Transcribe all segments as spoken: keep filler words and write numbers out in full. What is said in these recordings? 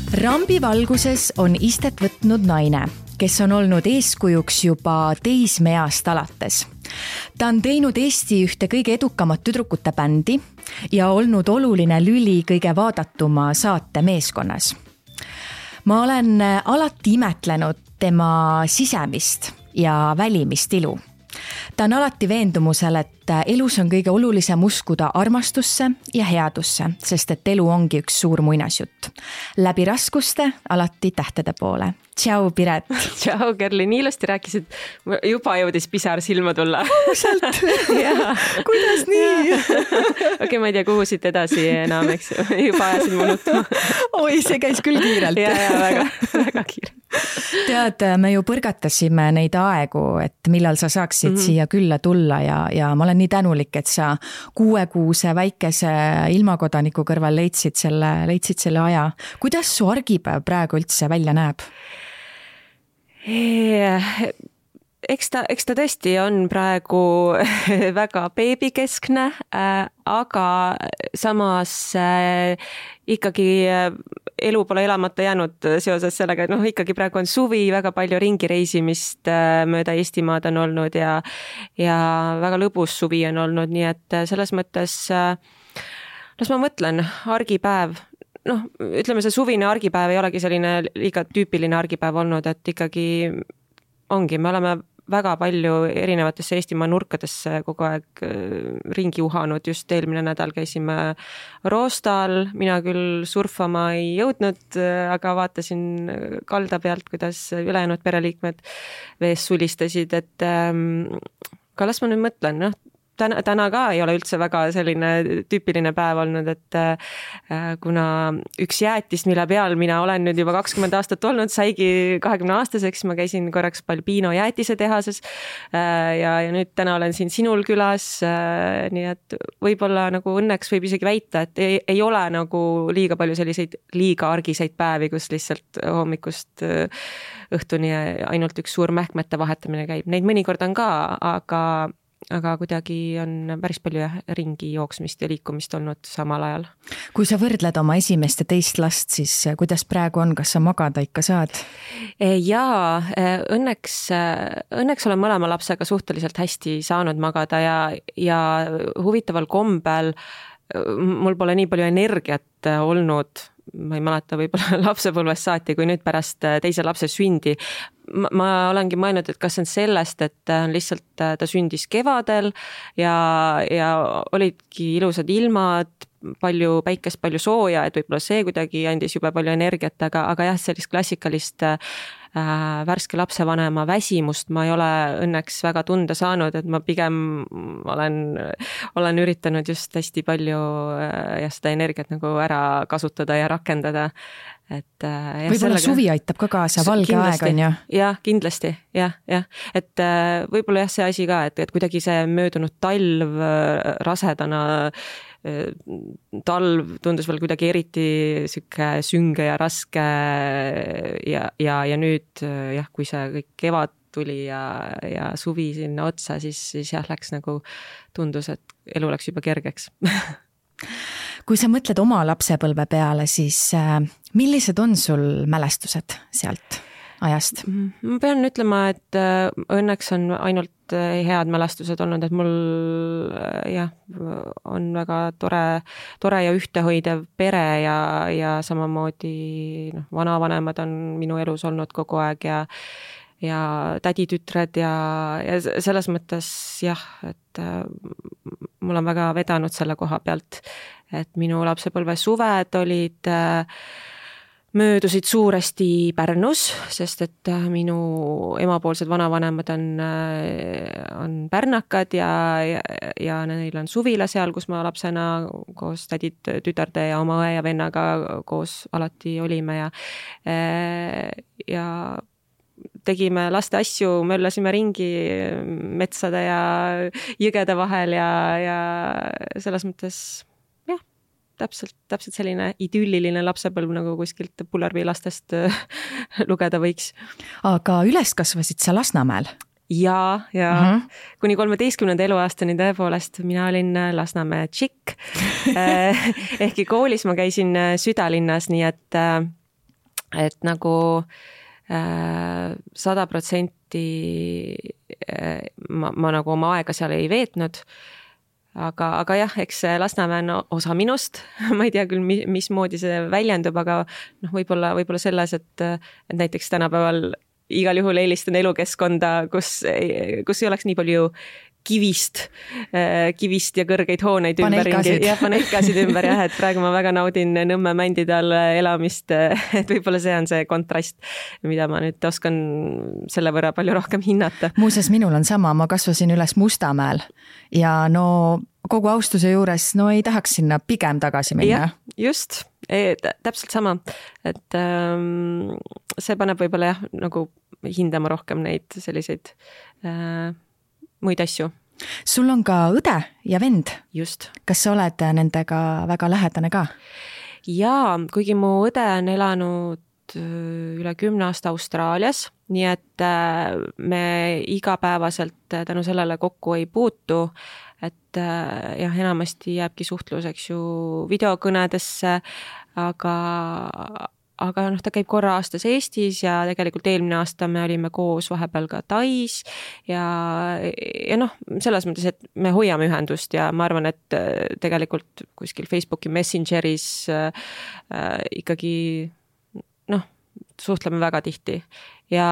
Rambi valguses on istet võtnud naine, kes on olnud eeskujuks juba teismeeast alates. Ta on teinud Eesti ühte kõige edukamat tüdrukute bändi ja olnud oluline lüli kõige vaadatuma saate meeskonnas. Ma olen alati imetlenud tema sisemist ja välimist ilu. Ta on alati veendumusel, et elus on kõige olulisem uskuda armastusse ja headusse, sest et elu ongi üks suur muinasjutt. Läbi raskuste alati tähtede poole. Tšau, Piret! Tšau, Kerli! Nii ilusti rääkisid. Juba jõudis pisar silma tulla. Ausalt! Kuidas nii? Okei, okay, ma ei tea, kuhu siit edasi enam, eks juba ajasin mu nutma. Oi, see käis küll kiirelt. Ja, ja, väga, väga kiirelt. Tead, me ju põrgatasime neid aegu, et millal sa saaksid mm-hmm. siia külla tulla ja, ja ma olen nii tänulik, et sa kuuekuuse väikese ilmakodaniku kõrval leidsid selle, leidsid selle aja. Kuidas su argipäev praegu üldse välja näeb? Eks ta, eks ta tõesti on praegu väga beebikeskne, aga samas ikkagi elu pole elamata jäänud seoses sellega, et noh, ikkagi praegu on suvi, väga palju ringi reisimist mööda Eestimaad on olnud ja, ja väga lõbus suvi on olnud, nii et selles mõttes, las ma mõtlen, argipäev, noh, ütleme see suvine argipäev ei olegi selline liiga tüüpiline argipäev olnud, et ikkagi ongi, me oleme väga palju erinevatesse Eestimaa nurkadesse kogu aeg ringi uhanud. Just eelmine nädal käisime Roostal, mina küll surfama ei jõudnud, aga vaatasin kalda pealt, kuidas ülejäänud pereliikmed vees sulistasid, et ka las ma nüüd mõtlen, noh, Täna, täna ka ei ole üldse väga selline tüüpiline päev olnud, et äh, kuna üks jäätist, mille peal mina olen nüüd juba kakskümmend aastat olnud, saigi kahekümne aastaseks, ma käisin korraks Balbino jäätise tehases äh, ja, ja nüüd täna olen siin sinul külas, äh, nii et võib-olla nagu õnneks võib isegi väita, et ei, ei ole nagu liiga palju selliseid liiga argiseid päevi, kus lihtsalt hommikust äh, õhtuni ainult üks suur mähkmete vahetamine käib. Neid mõnikord on ka, aga aga kuidagi on päris palju ringi jooksmist ja liikumist olnud samal ajal. Kui sa võrdled oma esimest ja teist last, siis kuidas praegu on, kas sa magada ikka saad? Jaa, õnneks, õnneks olen mõlema lapsega suhteliselt hästi saanud magada ja, ja huvitaval kombel mul pole nii palju energiat olnud, ma ei mäleta võib-olla lapsepõlvest saati, kui nüüd pärast teise lapse sündi. Ma, ma olengi mõelnud, et kas on sellest, et lihtsalt ta sündis kevadel ja, ja olidki ilusad ilmad, palju päikest, palju sooja, et võib-olla see kuidagi andis juba palju energiat, aga, aga jah, sellist klassikalist äh, värske lapsevanema väsimust ma ei ole õnneks väga tunda saanud, et ma pigem olen, olen üritanud just hästi palju äh, ja seda energiat nagu ära kasutada ja rakendada. Et, äh, võib-olla sellega... suvi aitab ka kaasa, valge kindlasti, aeg on ju. Jah, kindlasti, jah, jah. Et äh, võib-olla jah see asi ka, et, et kuidagi see möödunud talv äh, rasedana äh, talv tundus veel kuidagi eriti süke sünge ja raske ja, ja, ja nüüd äh, jah, kui see kõik kevad tuli ja, ja suvi sinna otsa, siis, siis jah, läks nagu tundus, et elu läks juba kergeks. Kui sa mõtled oma lapsepõlve peale, siis äh, millised on sul mälestused sealt ajast? Ma pean ütlema, et äh, õnneks on ainult äh, head mälestused olnud, et mul äh, jah, on väga tore, tore ja ühtehoidev pere ja, ja samamoodi noh, vanavanemad on minu elus olnud kogu aeg ja ja täditütred ja, ja selles mõttes jah, et äh, mul on väga vedanud selle koha pealt, et minu lapsepõlve suved olid äh, möödusid suuresti Pärnus, sest et äh, minu emapoolsed vanavanemad on, äh, on pärnakad ja, ja, ja neil on suvila seal, kus ma lapsena koos tädid, tütarde ja oma õe ja vennaga koos alati olime ja äh, ja tegime laste asju, möllasime ringi metsade ja jõgede vahel ja, ja selles mõttes jah, täpselt, täpselt selline idülliline lapsepõlv, nagu kuskilt Pullervi lastest lugeda võiks. Aga üles kasvasid sa Lasnamäel? Ja, ja uh-huh. kuni kolmeteistkümnenda eluaastani tõepoolest mina olin Lasnamäe tšikk. Ehkki koolis ma käisin südalinnas, nii et et nagu sada protsenti ma, ma nagu oma aega seal ei veetnud, aga, aga jah, eks Lasnamäe on osa minust, ma ei tea küll, mismoodi see väljendub, aga noh, võib-olla, võib-olla selles, et, et näiteks tänapäeval igal juhul eelistan elukeskkonda, kus, kus ei oleks nii palju kivist, kivist ja kõrgeid hooneid ümber. Ja panelkasid ümber jah, et praegu ma väga naudin Nõmme mändide all elamist, et võib-olla see on see kontrast, mida ma nüüd oskan selle võrra palju rohkem hinnata. Muuseas, minul on sama, ma kasvasin üles Mustamäel ja no kogu austuse juures, no ei tahaks sinna pigem tagasi minna. Ja, just, e, täpselt sama, et ähm, see paneb võib-olla jah, nagu hindama rohkem neid selliseid äh, muid asju. Sul on ka õde ja vend. Just. Kas sa oled nendega väga lähedane ka? Jaa, kuigi mu õde on elanud üle kümne aasta Austraalias, nii et me igapäevaselt tänu sellele kokku ei puutu, et jah, enamasti jääbki suhtluseks ju videokõnedesse, aga aga noh, ta käib korra aastas Eestis ja tegelikult eelmine aasta me olime koos vahepeal ka Tais ja, ja noh, selles mõttes, et me hoiame ühendust ja ma arvan, et tegelikult kuskil Facebooki Messengeris äh, ikkagi noh, suhtleme väga tihti ja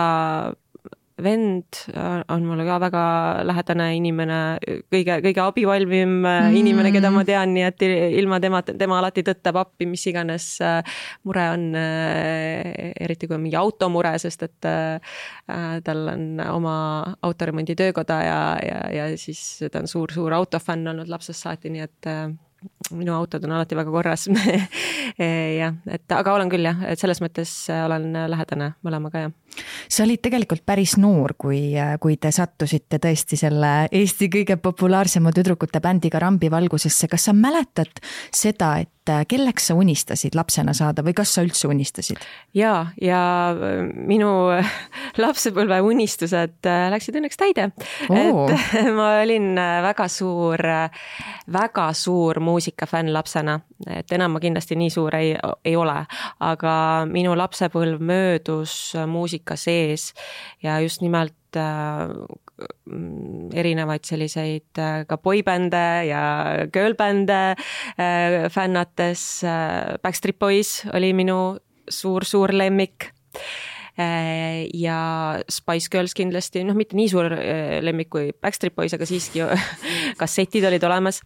vend on mulle ka väga lähedane inimene, kõige, kõige abivalmim mm. inimene, keda ma tean, nii et ilma tema, tema alati tõttab appi, mis iganes mure on, eriti kui on mingi automure, sest et tal on oma autoremondi töökoda ja, ja, ja siis ta on suur, suur autofänn olnud lapsest saati, nii et minu autod on alati väga korras. ja, et, aga olen küll jah, et selles mõttes olen lähedane mõlemaga jah. Sa olid tegelikult päris noor, kui, kui te sattusite tõesti selle Eesti kõige populaarsema tüdrukute bändiga Rambi valgusesse. Kas sa mäletad seda, et kelleks sa unistasid lapsena saada või kas sa üldse unistasid? Ja, ja minu lapsepõlve unistused läksid õnneks täide. Oo. Et ma olin väga suur, väga suur muusikafänn lapsena, et enam ma kindlasti nii suur ei, ei ole, aga minu lapsepõlv möödus muusika sees ja just nimelt erinevaid selliseid ka boybände ja girlbände fännates. Backstreet Boys oli minu suur-suur lemmik ja Spice Girls kindlasti, noh mitte nii suur lemmik kui Backstreet Boys, aga siiski kassetid olid olemas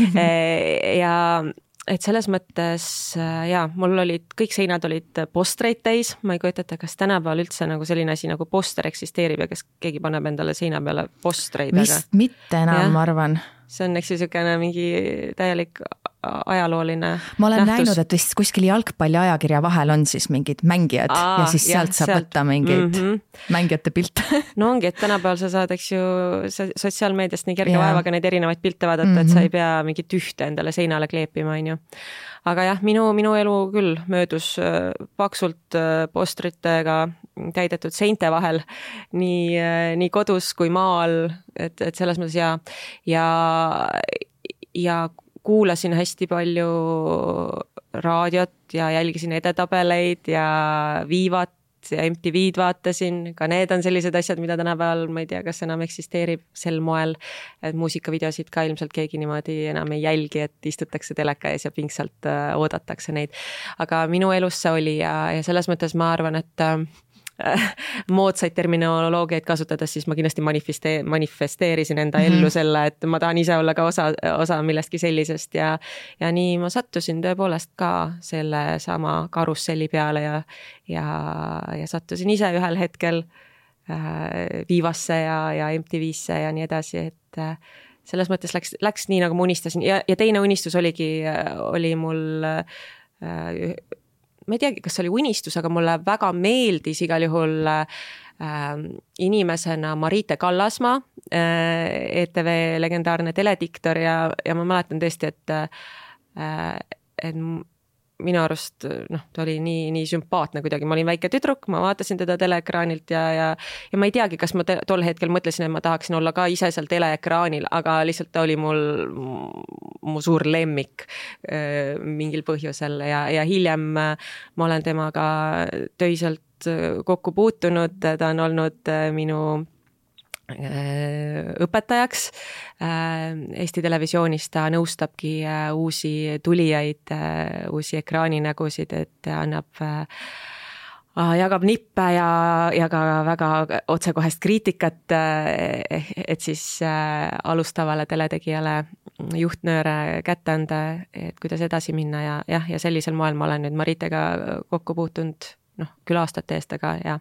ja et selles mõttes, jaa, mul olid, kõik seinad olid postreid täis, ma ei kujutata, kas tänapäeval üldse nagu selline asi nagu poster eksisteerib ja kas keegi paneb endale seina peale postreid. Vist aga... mitte enam, ma arvan. See on eks niisugune mingi täielik ajalooline ma olen nähtus. Näinud, et vist kuskil jalgpalli ajakirja vahel on siis mingid mängijad Aa, ja siis sealt jah, saab sealt. Võtta mingeid mm -hmm. mängijate pilte. No ongi, et tänapäeval sa saad, eks ju, sotsiaalmeediast nii kerge vaevaga neid erinevaid pilte vaadata, mm -hmm. et sa ei pea mingit ühte endale seinale kleepima, on ju. Aga jah, minu, minu elu küll möödus paksult postritega täidetud seinte vahel, nii, nii kodus kui maal, et, et selles mõttes ja, ja, ja kuulasin hästi palju raadiot ja jälgisin edetabeleid ja Viivat ja M T V-d vaatasin. Ka need on sellised asjad, mida tänapäeval, ma ei tea, kas enam eksisteerib sel moel, et muusikavideosid ka ilmselt keegi niimoodi enam ei jälgi, et istutakse teleka ees ja pingsalt oodatakse neid. Aga minu elus see oli ja, ja selles mõttes ma arvan, et moodsaid terminoloogiaid kasutades, siis ma kindlasti manifeste- manifesteerisin enda ellu mm -hmm. selle, et ma tahan ise olla ka osa, osa millestki sellisest ja, ja nii ma sattusin tõepoolest ka selle sama karusselli peale ja, ja, ja sattusin ise ühel hetkel äh, Viivasse ja, ja M T V-sse ja nii edasi, et äh, selles mõttes läks, läks nii, nagu ma unistasin ja, ja teine unistus oligi, oli mul äh, ma ei teagi, kas see oli unistus, aga mulle väga meeldis igal juhul äh, inimesena Marite Kallasmaa, äh, E T V legendaarne telediktor ja, ja ma mäletan tõesti, et, äh, et minu arust noh, ta oli nii, nii sümpaatne kuidagi, ma olin väike tüdruk, ma vaatasin teda teleekraanilt ja, ja, ja ma ei teagi, kas ma te, tol hetkel mõtlesin, et ma tahaksin olla ka ise seal teleekraanil, aga lihtsalt ta oli mul mu suur lemmik mingil põhjusel ja, ja hiljem ma olen temaga töiselt kokku puutunud, ta on olnud minu õpetajaks Eesti Televisioonis, ta nõustabki uusi tulijaid, uusi ekraaninägusid, et annab, jagab nippe ja, ja ka väga otsekohest kriitikat, et siis alustavale teletegijale juhtnööre kätte anda, et kuidas edasi minna ja jah, ja sellisel moel ma olen nüüd Maritega kokku puutunud, noh, küll aastate eest, aga jah.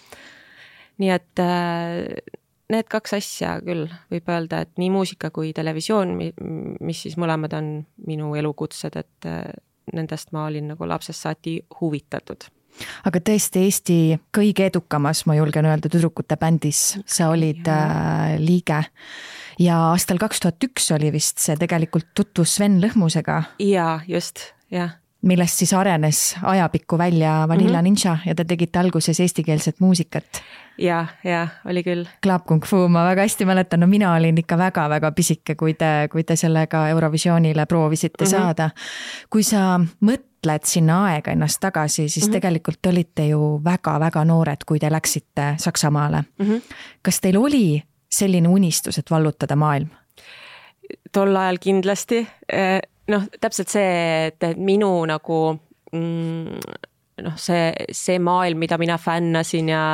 Nii et need kaks asja küll võib öelda, et nii muusika kui televisioon, mis siis mõlemad on minu elukutsed, et nendest ma olin nagu lapsest saati huvitatud. Aga tõesti Eesti kõige edukamas, ma julgen öelda, tüdrukute bändis sa olid ja. liige ja aastal kaks tuhat üks oli vist see tegelikult tutvus Sven Lõhmusega. Jaa, just, jah. Millest siis arenes ajapikku välja Vanilla mm-hmm. Ninja ja te tegite alguses eestikeelset muusikat. Ja, ja, oli küll. Club Kung Fu, ma väga hästi mäletan, no mina olin ikka väga-väga pisike, kui te, kui te sellega Eurovisioonile proovisite mm-hmm. saada. Kui sa mõtled sinna aega ennast tagasi, siis mm-hmm. tegelikult olite ju väga-väga noored, kui te läksite Saksamaale. Mm-hmm. Kas teil oli selline unistus, et vallutada maailm? Tol ajal kindlasti. Noh, täpselt see, et minu nagu mm, noh, see, see maailm, mida mina fännasin ja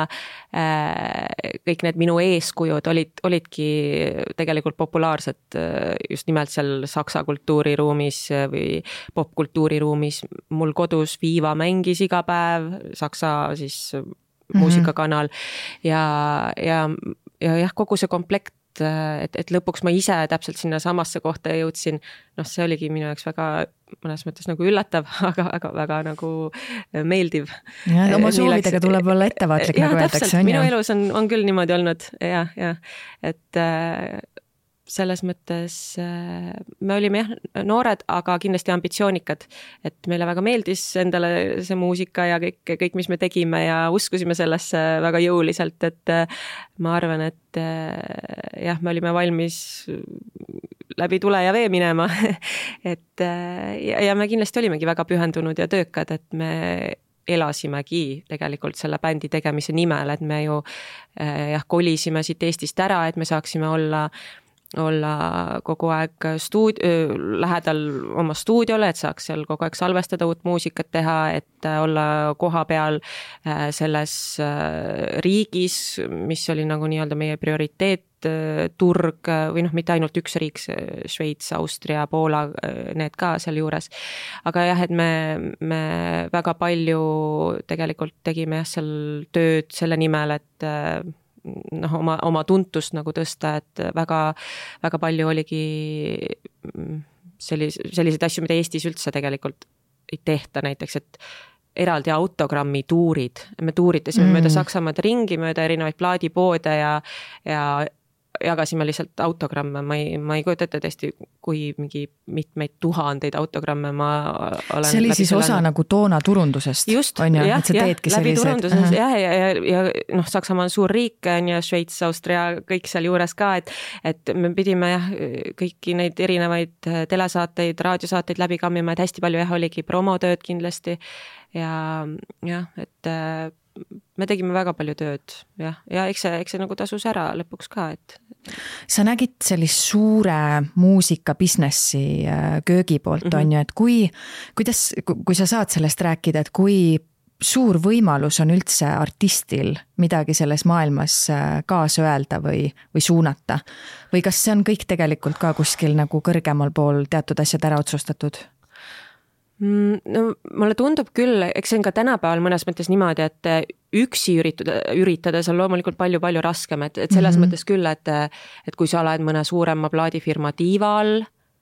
äh, kõik need minu eeskujud olid, olidki tegelikult populaarsed just nimelt seal saksa kultuuriruumis või popkultuuriruumis. Mul kodus Viiva mängis iga päev, saksa siis mm-hmm. muusikakanal ja, ja, ja jah, kogu see komplekt, et, et lõpuks ma ise täpselt sinna samasse kohta jõudsin, noh, see oligi minu jaoks väga mõnes mõttes nagu üllatav, aga, aga väga nagu meeldiv. Ja, oma soovidega läks... tuleb olla ettevaatlik, ja, nagu öeldakse. Minu elus on, on küll niimoodi olnud, ja, ja, et äh, selles mõttes äh, me olime jah, noored, aga kindlasti ambitsioonikad, et meile väga meeldis endale see muusika ja kõik, kõik, mis me tegime ja uskusime sellesse väga jõuliselt, et äh, ma arvan, et äh, jah, me olime valmis läbi tule ja vee minema, et ja, ja me kindlasti olimegi väga pühendunud ja töökad, et me elasimegi tegelikult selle bändi tegemise nimel, et me ju jah, kolisime siit Eestist ära, et me saaksime olla olla kogu aeg stuud- lähedal oma stuudiole, et saaks seal kogu aeg salvestada uut muusikat teha, et olla koha peal selles riigis, mis oli nagu nii-öelda meie prioriteet, turg või noh, mitte ainult üks riik, Šveits, Austria, Poola, need ka seal juures. Aga jah, et me, me väga palju tegelikult tegime jah, seal tööd selle nimel, et noh, oma, oma tuntust nagu tõsta, et väga, väga palju oligi sellis, selliseid asju, mida Eestis üldse tegelikult ei tehta, näiteks, et eraldi autogrammi tuurid. Me tuuritasime mm. mööda Saksamaad ringi, mööda erinevaid plaadipoode ja, ja jagasime lihtsalt autogramme, ma ei, ma ei kujuta ette tõesti, kui mingi mitmeid tuhandeid autogramme ma olen. See oli siis osa läinud. Nagu toona turundusest. Just, on ju, jah, et sa jah, teedki läbi sellised. turunduses, jah, ja, ja, ja noh, Saksamaa on suur riik, ja Šveits, Austria, kõik seal juures ka, et, et me pidime jah, kõiki neid erinevaid telesaateid, raadiosaateid läbi kammima, et hästi palju jah, oligi promotööd kindlasti ja jah, et me tegime väga palju tööd, jah, ja eks see, eks see nagu tasus ära lõpuks ka, et sa nägid sellist suure muusika businessi köögi poolt, mm-hmm. on ju, et kui, kuidas, kui sa saad sellest rääkida, et kui suur võimalus on üldse artistil midagi selles maailmas kaasa öelda või, või suunata, või kas see on kõik tegelikult ka kuskil nagu kõrgemal pool teatud asjad ära otsustatud? No, mulle tundub küll, eks see on ka tänapäeval mõnes mõttes niimoodi, et üksi üritada, üritada see on loomulikult palju-palju raskem, et, et selles mm-hmm. mõttes küll, et, et kui sa oled mõne suurema plaadifirma tiiva all,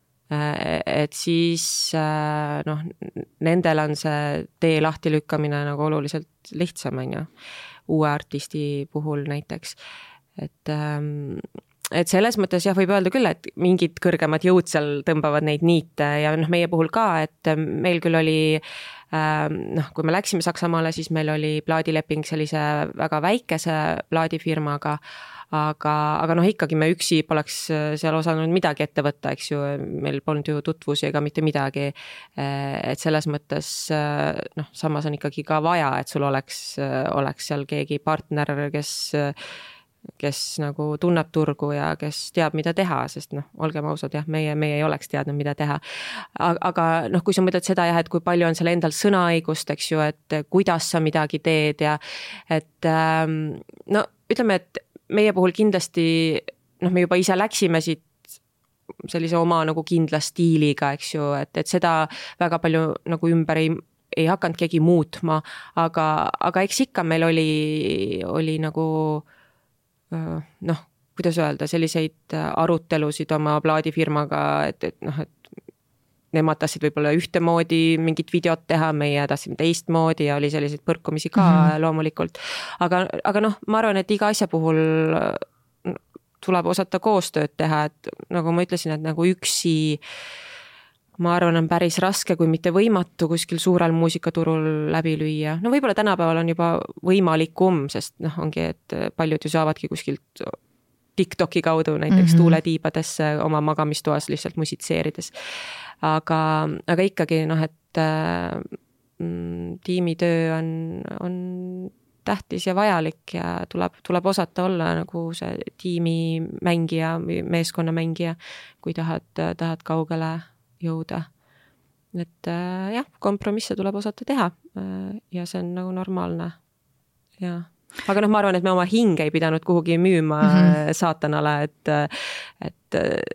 et siis noh, nendel on see tee lahti lükkamine nagu oluliselt lihtsam, on ju, uue artisti puhul näiteks, et et selles mõttes jah, võib öelda küll, et mingid kõrgemad jõud seal tõmbavad neid niite ja noh, meie puhul ka, et meil küll oli noh, kui me läksime Saksamaale, siis meil oli plaadileping sellise väga väikese plaadifirmaga, aga, aga noh, ikkagi me üksi poleks seal osanud midagi ette võtta, eks ju, meil polnud ju tutvusi ega mitte midagi. Et selles mõttes noh, samas on ikkagi ka vaja, et sul oleks, oleks seal keegi partner, kes kes nagu tunneb turgu ja kes teab, mida teha, sest noh, olgem ausad, jah, meie, meie ei oleks teadnud, mida teha. Aga noh, kui sa mõtled seda jah, et kui palju on seal endal sõnaõigust, eks ju, et kuidas sa midagi teed ja et no ütleme, et meie puhul kindlasti noh, me juba ise läksime siit sellise oma nagu kindla stiiliga, eks ju, et, et seda väga palju nagu ümber ei ei hakanud keegi muutma, aga, aga eks ikka meil oli, oli nagu noh, kuidas öelda, selliseid arutelusid oma plaadifirmaga, et, et noh, et nemad tahtsid võib-olla ühtemoodi mingit videot teha, meie tahtsime teistmoodi ja oli selliseid põrkumisi ka mm-hmm. loomulikult. Aga, aga noh, ma arvan, et iga asja puhul tuleb osata koostööd teha, et nagu ma ütlesin, et nagu üksi ma arvan, on päris raske, kui mitte võimatu kuskil suurel muusikaturul läbi lüüa. No võib-olla tänapäeval on juba võimalikum, sest noh, ongi, et paljud ju saavadki kuskilt TikToki kaudu näiteks mm-hmm. tuuletiibadesse oma magamistoas lihtsalt musitseerides. Aga, aga ikkagi noh, et mm, tiimitöö on, on tähtis ja vajalik ja tuleb, tuleb osata olla nagu see tiimimängija, meeskonnamängija, kui tahad, tahad kaugele jõuda. Et äh, jah, kompromisse tuleb osata teha äh, ja see on nagu normaalne. Ja. Aga noh, ma arvan, et me oma hinge ei pidanud kuhugi müüma mm-hmm. saatanale, et, et,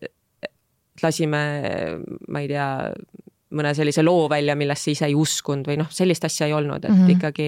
et lasime, ma ei tea, mõne sellise loo välja, millesse ise ei uskunud või noh, sellist asja ei olnud, et mm-hmm. ikkagi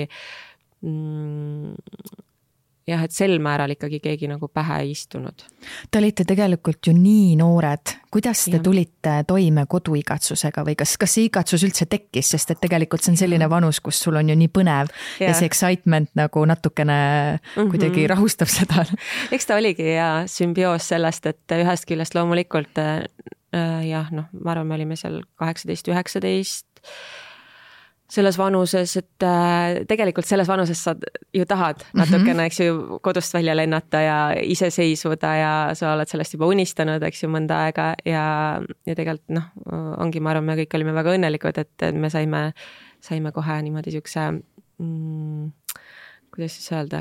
mm, jah, et sel määral ikkagi keegi nagu pähe ei istunud. Te olite tegelikult ju nii noored. Kuidas te tulite toime koduigatsusega või kas, kas see igatsus üldse tekkis, sest et tegelikult see on selline vanus, kus sul on ju nii põnev ja, ja see excitement nagu natukene mm-hmm. kuidagi rahustab seda. Eks ta oligi ja sümbioos sellest, et ühest küljest loomulikult äh, jah, noh, ma arvan, me olime seal kaheksateist üheksateist selles vanuses, et äh, tegelikult selles vanuses sa ju tahad natukene, mm-hmm. eks ju, kodust välja lennata ja ise seisvuda ja sa oled sellest juba unistanud, eks ju, mõnda aega ja, ja tegelikult noh, ongi, ma arvan, me kõik olime väga õnnelikud, et me saime, saime kohe niimoodi siukse mm, kuidas siis öelda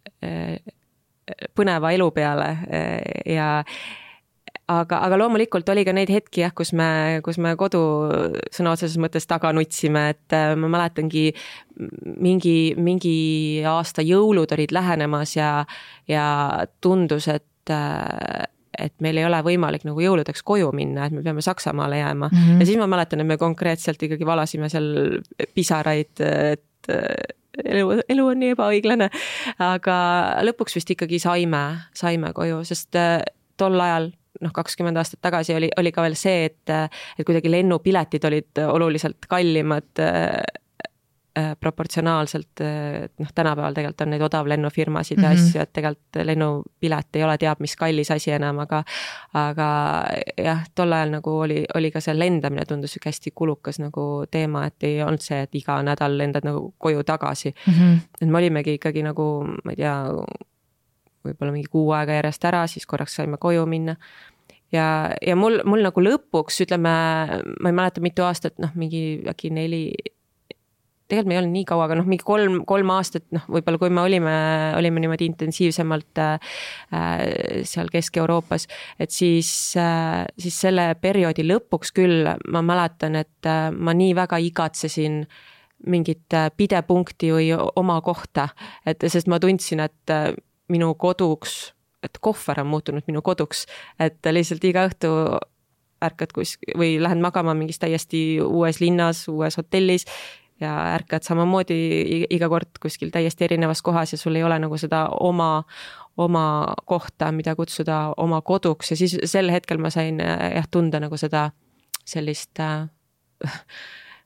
põneva elu peale ja Aga, aga loomulikult oli ka neid hetki, jah, kus me, kus me kodu sõna otseses mõttes taga nutsime, et ma mäletangi mingi, mingi aasta jõulud olid lähenemas ja, ja tundus, et, et meil ei ole võimalik nagu jõuludeks koju minna, et me peame Saksamaale jääma. Mm-hmm. Ja siis ma mäletan, et me konkreetselt ikkagi valasime seal pisaraid, et elu, elu on nii ebaõiglane, aga lõpuks vist ikkagi saime, saime koju, sest tol ajal noh, kakskümmend aastat tagasi oli, oli ka veel see, et, et kuidagi lennupiletid olid oluliselt kallimad äh, proportsionaalselt, noh, tänapäeval tegelikult on neid odavlennufirmasid ja mm-hmm. asju, et tegelikult lennupilet ei ole teab, mis kallis asi enam, aga, aga jah, tol ajal nagu oli, oli ka see lendamine tundus hästi kulukas nagu teema, et ei olnud see, et iga nädal lendad nagu koju tagasi. Mm-hmm. Et me olimegi ikkagi nagu, ma ei tea, võib-olla mingi kuu aega järjest ära, siis korraks saime koju minna. Ja, ja mul, mul nagu lõpuks, ütleme, ma ei mäleta mitu aastat, noh, mingi äkki neli, tegelikult me ei olnud nii kaua, aga noh, mingi kolm, kolm aastat, noh, võib-olla kui me olime, olime niimoodi intensiivsemalt äh, seal Kesk-Euroopas, et siis, äh, siis selle perioodi lõpuks küll ma mäletan, et äh, ma nii väga igatsesin mingit pidepunkti või oma kohta, et sest ma tundsin, et äh, minu koduks, et kohver on muutunud minu koduks, et lihtsalt iga õhtu ärkad kus, või lähed magama mingis täiesti uues linnas, uues hotellis ja ärkad samamoodi iga kord kuskil täiesti erinevas kohas ja sul ei ole nagu seda oma, oma kohta, mida kutsuda oma koduks ja siis sel hetkel ma sain jah, tunda nagu seda sellist äh,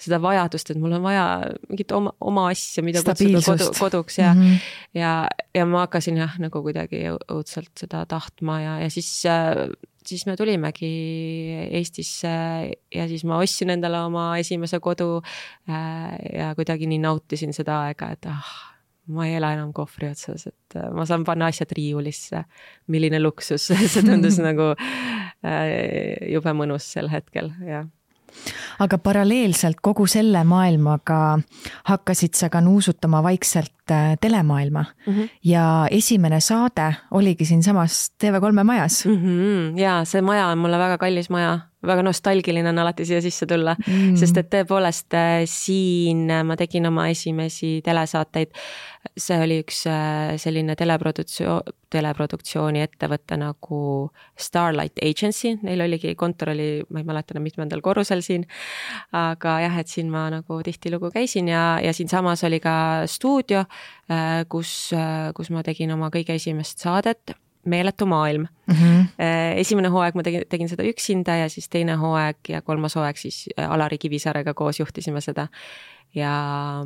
seda vajadust, et mul on vaja mingit oma, oma asja, mida kutsuda kodu, koduks ja, mm -hmm. ja, ja ma hakkasin jah, nagu kuidagi õudselt seda tahtma ja, ja siis, siis me tulimegi Eestisse ja siis ma ostsin endale oma esimese kodu ja kuidagi nii nautisin seda aega, et ah, ma ei ela enam kohvri otsas, et ma saan panna asjad riiulisse. Milline luksus, see tundus nagu jube mõnus sel hetkel, jah. Aga paralleelselt kogu selle maailmaga hakkasid sa ka nuusutama vaikselt telemaailma mm -hmm. ja esimene saade oligi siin samas T V kolme majas. Mm -hmm. Ja see maja on mulle väga kallis maja, väga nostalgiline on alati siia sisse tulla, mm. sest et tõepoolest siin ma tegin oma esimesi telesaateid. See oli üks selline teleproduktsioon, teleproduktsiooni ettevõtte nagu Starlight Agency. Neil oligi kontor oli, ma ei mäleta mitmendal korrusel siin, aga jah, et siin ma nagu tihtilugu käisin ja, ja siin samas oli ka stuudio, kus, kus ma tegin oma kõige esimest saadet, Meeletu maailm. Mm -hmm. Esimene hooaeg ma tegin, tegin seda üksinda ja siis teine hooaeg ja kolmas hooaeg siis Alari Kivisaarega koos juhtisime seda. Ja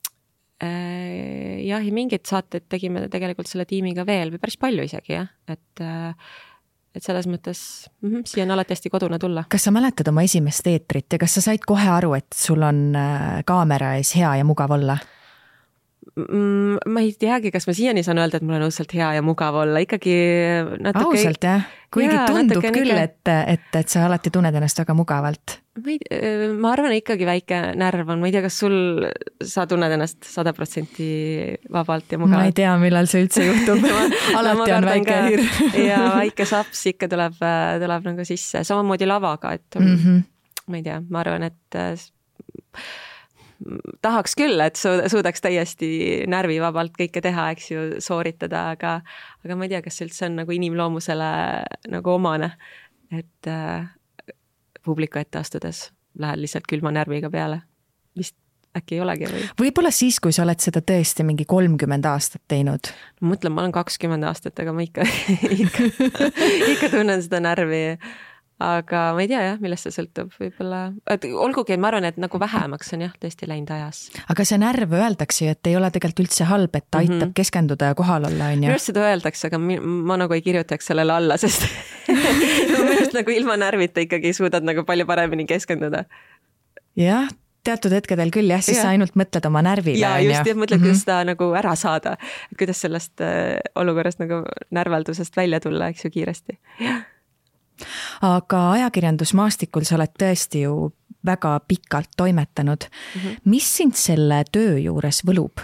jah, ja mingid saated tegime tegelikult selle tiimiga veel või päris palju isegi, jah. Et, et selles mõttes mm -hmm, siia on alati hästi kodune tulla. Kas sa mäletad oma esimest eetrit ja kas sa said kohe aru, et sul on kaamera ees hea ja mugav olla? Ma ei teagi, kas ma siiani saan öelda, et mul on õudselt hea ja mugav olla, ikkagi natuke... Ausalt, jah? Kuigi jaa, tundub küll, ikka... et, et, et sa alati tunned ennast väga mugavalt. Ma, ei, ma arvan, ikkagi väike närv on, ma ei tea, kas sul, sa tunned ennast sada protsenti vabalt ja mugavalt? Ma ei tea, millal see üldse juhtub. Alati on väike hirm. Ja väike saps ikka tuleb, tuleb nagu sisse, samamoodi lavaga, et mm -hmm. ma ei tea, ma arvan, et tahaks küll, et suudaks täiesti närvivabalt kõike teha, eks ju, sooritada, aga, aga ma ei tea, kas see üldse on nagu inimloomusele nagu omane, et äh, publiku ette astudes lähed lihtsalt külma närviga peale. Vist äkki ei olegi või? Võib-olla siis, kui sa oled seda tõesti mingi kolmkümmend aastat teinud. Ma mõtlen, ma olen kakskümmend aastat, aga ma ikka, ikka, ikka tunnen seda närvi. Aga ma ei tea jah, millest see sõltub võib-olla. Et olgugi, ma arvan, et nagu vähemaks on jah tõesti läinud ajas. Aga see närv öeldakse, et ei ole tegelikult üldse halb, et aitab mm -hmm. keskenduda ja kohal olla. On ju? Just seda öeldakse, aga ma, ma nagu ei kirjutaks sellele alla, sest just nagu ilma närvita ikkagi suudad nagu palju paremini keskenduda. Jah, teatud hetkedel küll jah, siis ja. Sa ainult mõtled oma närvile. Ja just, ja mõtled, kuidas seda nagu ära saada. Kuidas sellest olukorrast nagu närveldusest välja tulla, eks ju, kiiresti. Jah. Aga ajakirjandusmaastikul sa oled tõesti ju väga pikalt toimetanud. Mm -hmm. Mis sind selle töö juures võlub?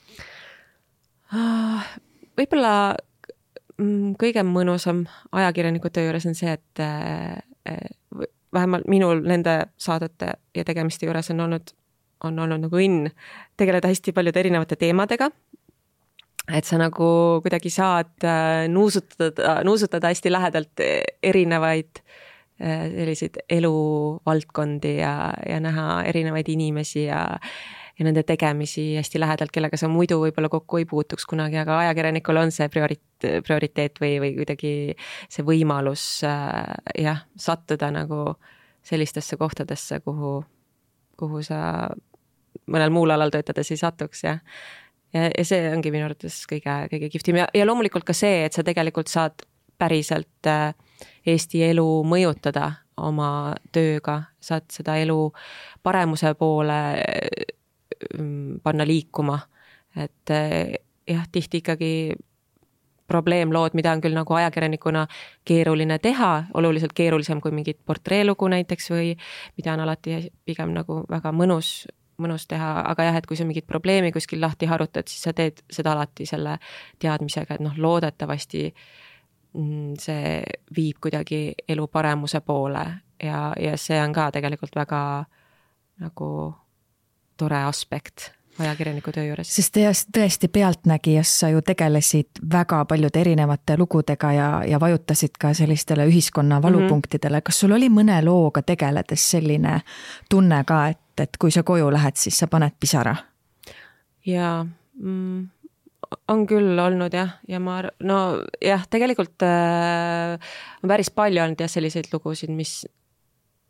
Võib-olla kõige mõnusam ajakirjaniku töö juures on see, et vähemalt minul nende saadete ja tegemiste juures on olnud, on olnud nagu õnn tegeleda hästi paljude erinevate teemadega. Et sa nagu kuidagi saad nuusutada, nuusutada hästi lähedalt erinevaid selliseid eluvaldkondi ja, ja näha erinevaid inimesi ja, ja nende tegemisi hästi lähedalt, kellega sa muidu võib-olla kokku ei puutuks kunagi, aga ajakirjanikul on see priorit-, prioriteet või, või kuidagi see võimalus jah, sattuda nagu sellistesse kohtadesse, kuhu, kuhu sa mõnel muul alal töötades ei satuks, jah. Ja see ongi minu arvates kõige, kõige kihvtim ja, ja loomulikult ka see, et sa tegelikult saad päriselt Eesti elu mõjutada oma tööga, saad seda elu paremuse poole panna liikuma, et jah, tihti ikkagi probleemlood, mida on küll nagu ajakirjanikuna keeruline teha, oluliselt keerulisem kui mingit portreelugu näiteks või mida on alati pigem nagu väga mõnus mõnus teha, aga jah, et kui sa mingit probleemi kuskil lahti harutad, siis sa teed seda alati selle teadmisega, et noh, loodetavasti see viib kuidagi elu paremuse poole ja, ja see on ka tegelikult väga nagu tore aspekt ajakirjaniku töö juures. Sest tõesti pealtnägijas sa ju tegelesid väga paljude erinevate lugudega ja, ja vajutasid ka sellistele ühiskonna valupunktidele. Kas sul oli mõne looga tegeledes selline tunne ka, et et kui sa koju lähed, siis sa paned pisara? Jaa, mm, on küll olnud jah, ja ma, no jah, tegelikult äh, on päris palju olnud jah selliseid lugusid, mis,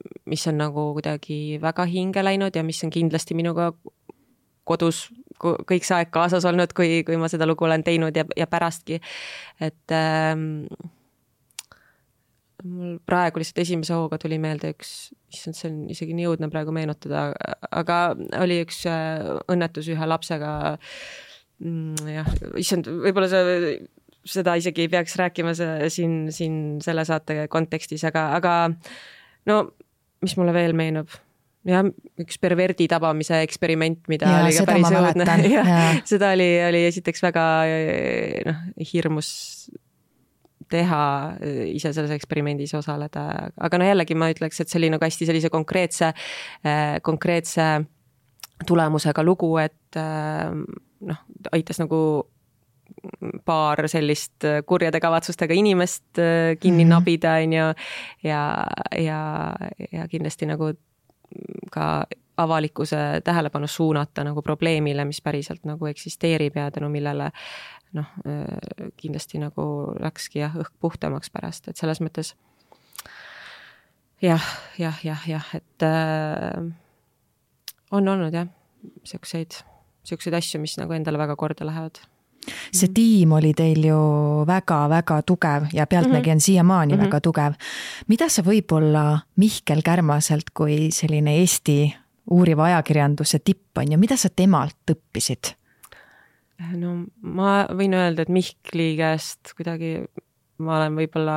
mis on nagu kuidagi väga hinge läinud ja mis on kindlasti minuga kodus kõik see aeg kaasas olnud, kui, kui ma seda lugu olen teinud ja, ja pärastki. Et ähm, mul praegu lihtsalt esimese hooga tuli meelde üks, issand, see on isegi nii õudne praegu meenutada, aga oli üks õnnetus ühe lapsega. Jah, issand, võib-olla see, seda isegi ei peaks rääkima siin, siin selle saate kontekstis, aga, aga no, mis mulle veel meenub? Jah, üks perverdi tabamise eksperiment, mida ja, oli ka päris õudne. Ja, ja. Seda oli, oli esiteks väga noh, hirmus teha ise selles eksperimendis osaleda. Aga no jällegi ma ütleks, et see oli nagu hästi sellise konkreetse, konkreetse tulemusega lugu, et noh, aitas nagu paar sellist kurjade kavatsustega inimest kinni mm-hmm. nabida ja, ja, ja, ja kindlasti nagu ka avalikkuse tähelepanu suunata nagu probleemile, mis päriselt nagu eksisteerib ja tänu millele noh, kindlasti nagu läkski jah, õhk puhtamaks pärast, et selles mõttes jah, jah, jah, jah, et äh, on olnud jah, siukseid, siukseid asju, mis nagu endale väga korda lähevad. See tiim oli teil ju väga-väga tugev ja pealtnägi on siiamaani mm-hmm. väga tugev. Mida sa võib-olla Mihkel Kärmaselt kui selline Eesti uuriva ajakirjanduse tipp on ja mida sa temalt õppisid? No ma võin öelda, et Mihkli käest kuidagi ma olen võib-olla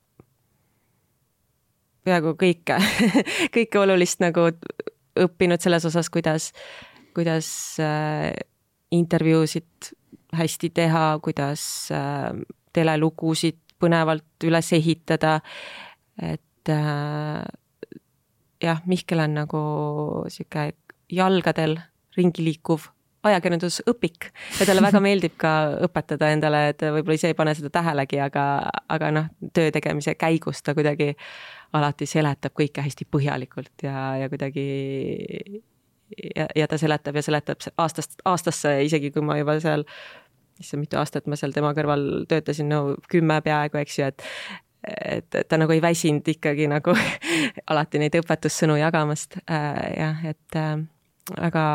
peaaegu kõike, kõike olulist nagu õppinud selles osas, kuidas, kuidas äh, intervjuusid hästi teha, kuidas äh, telelugusid põnevalt üles ehitada, et äh, jah, Mihkel on nagu siuke jalgadel ringi liikuv ajakirjandusõpik ja talle väga meeldib ka õpetada endale, et võib-olla ise ei pane seda tähelegi, aga, aga noh, töö tegemise käigus ta kuidagi alati seletab kõike hästi põhjalikult ja, ja kuidagi ja, ja ta seletab ja seletab aastast, aastasse, isegi kui ma juba seal isse mitu aastat ma seal tema kõrval töötasin, no kümme peaaegu, eks ju, et, et ta nagu ei väsinud ikkagi nagu alati neid õpetussõnu jagamast. Äh, jah, et äh, aga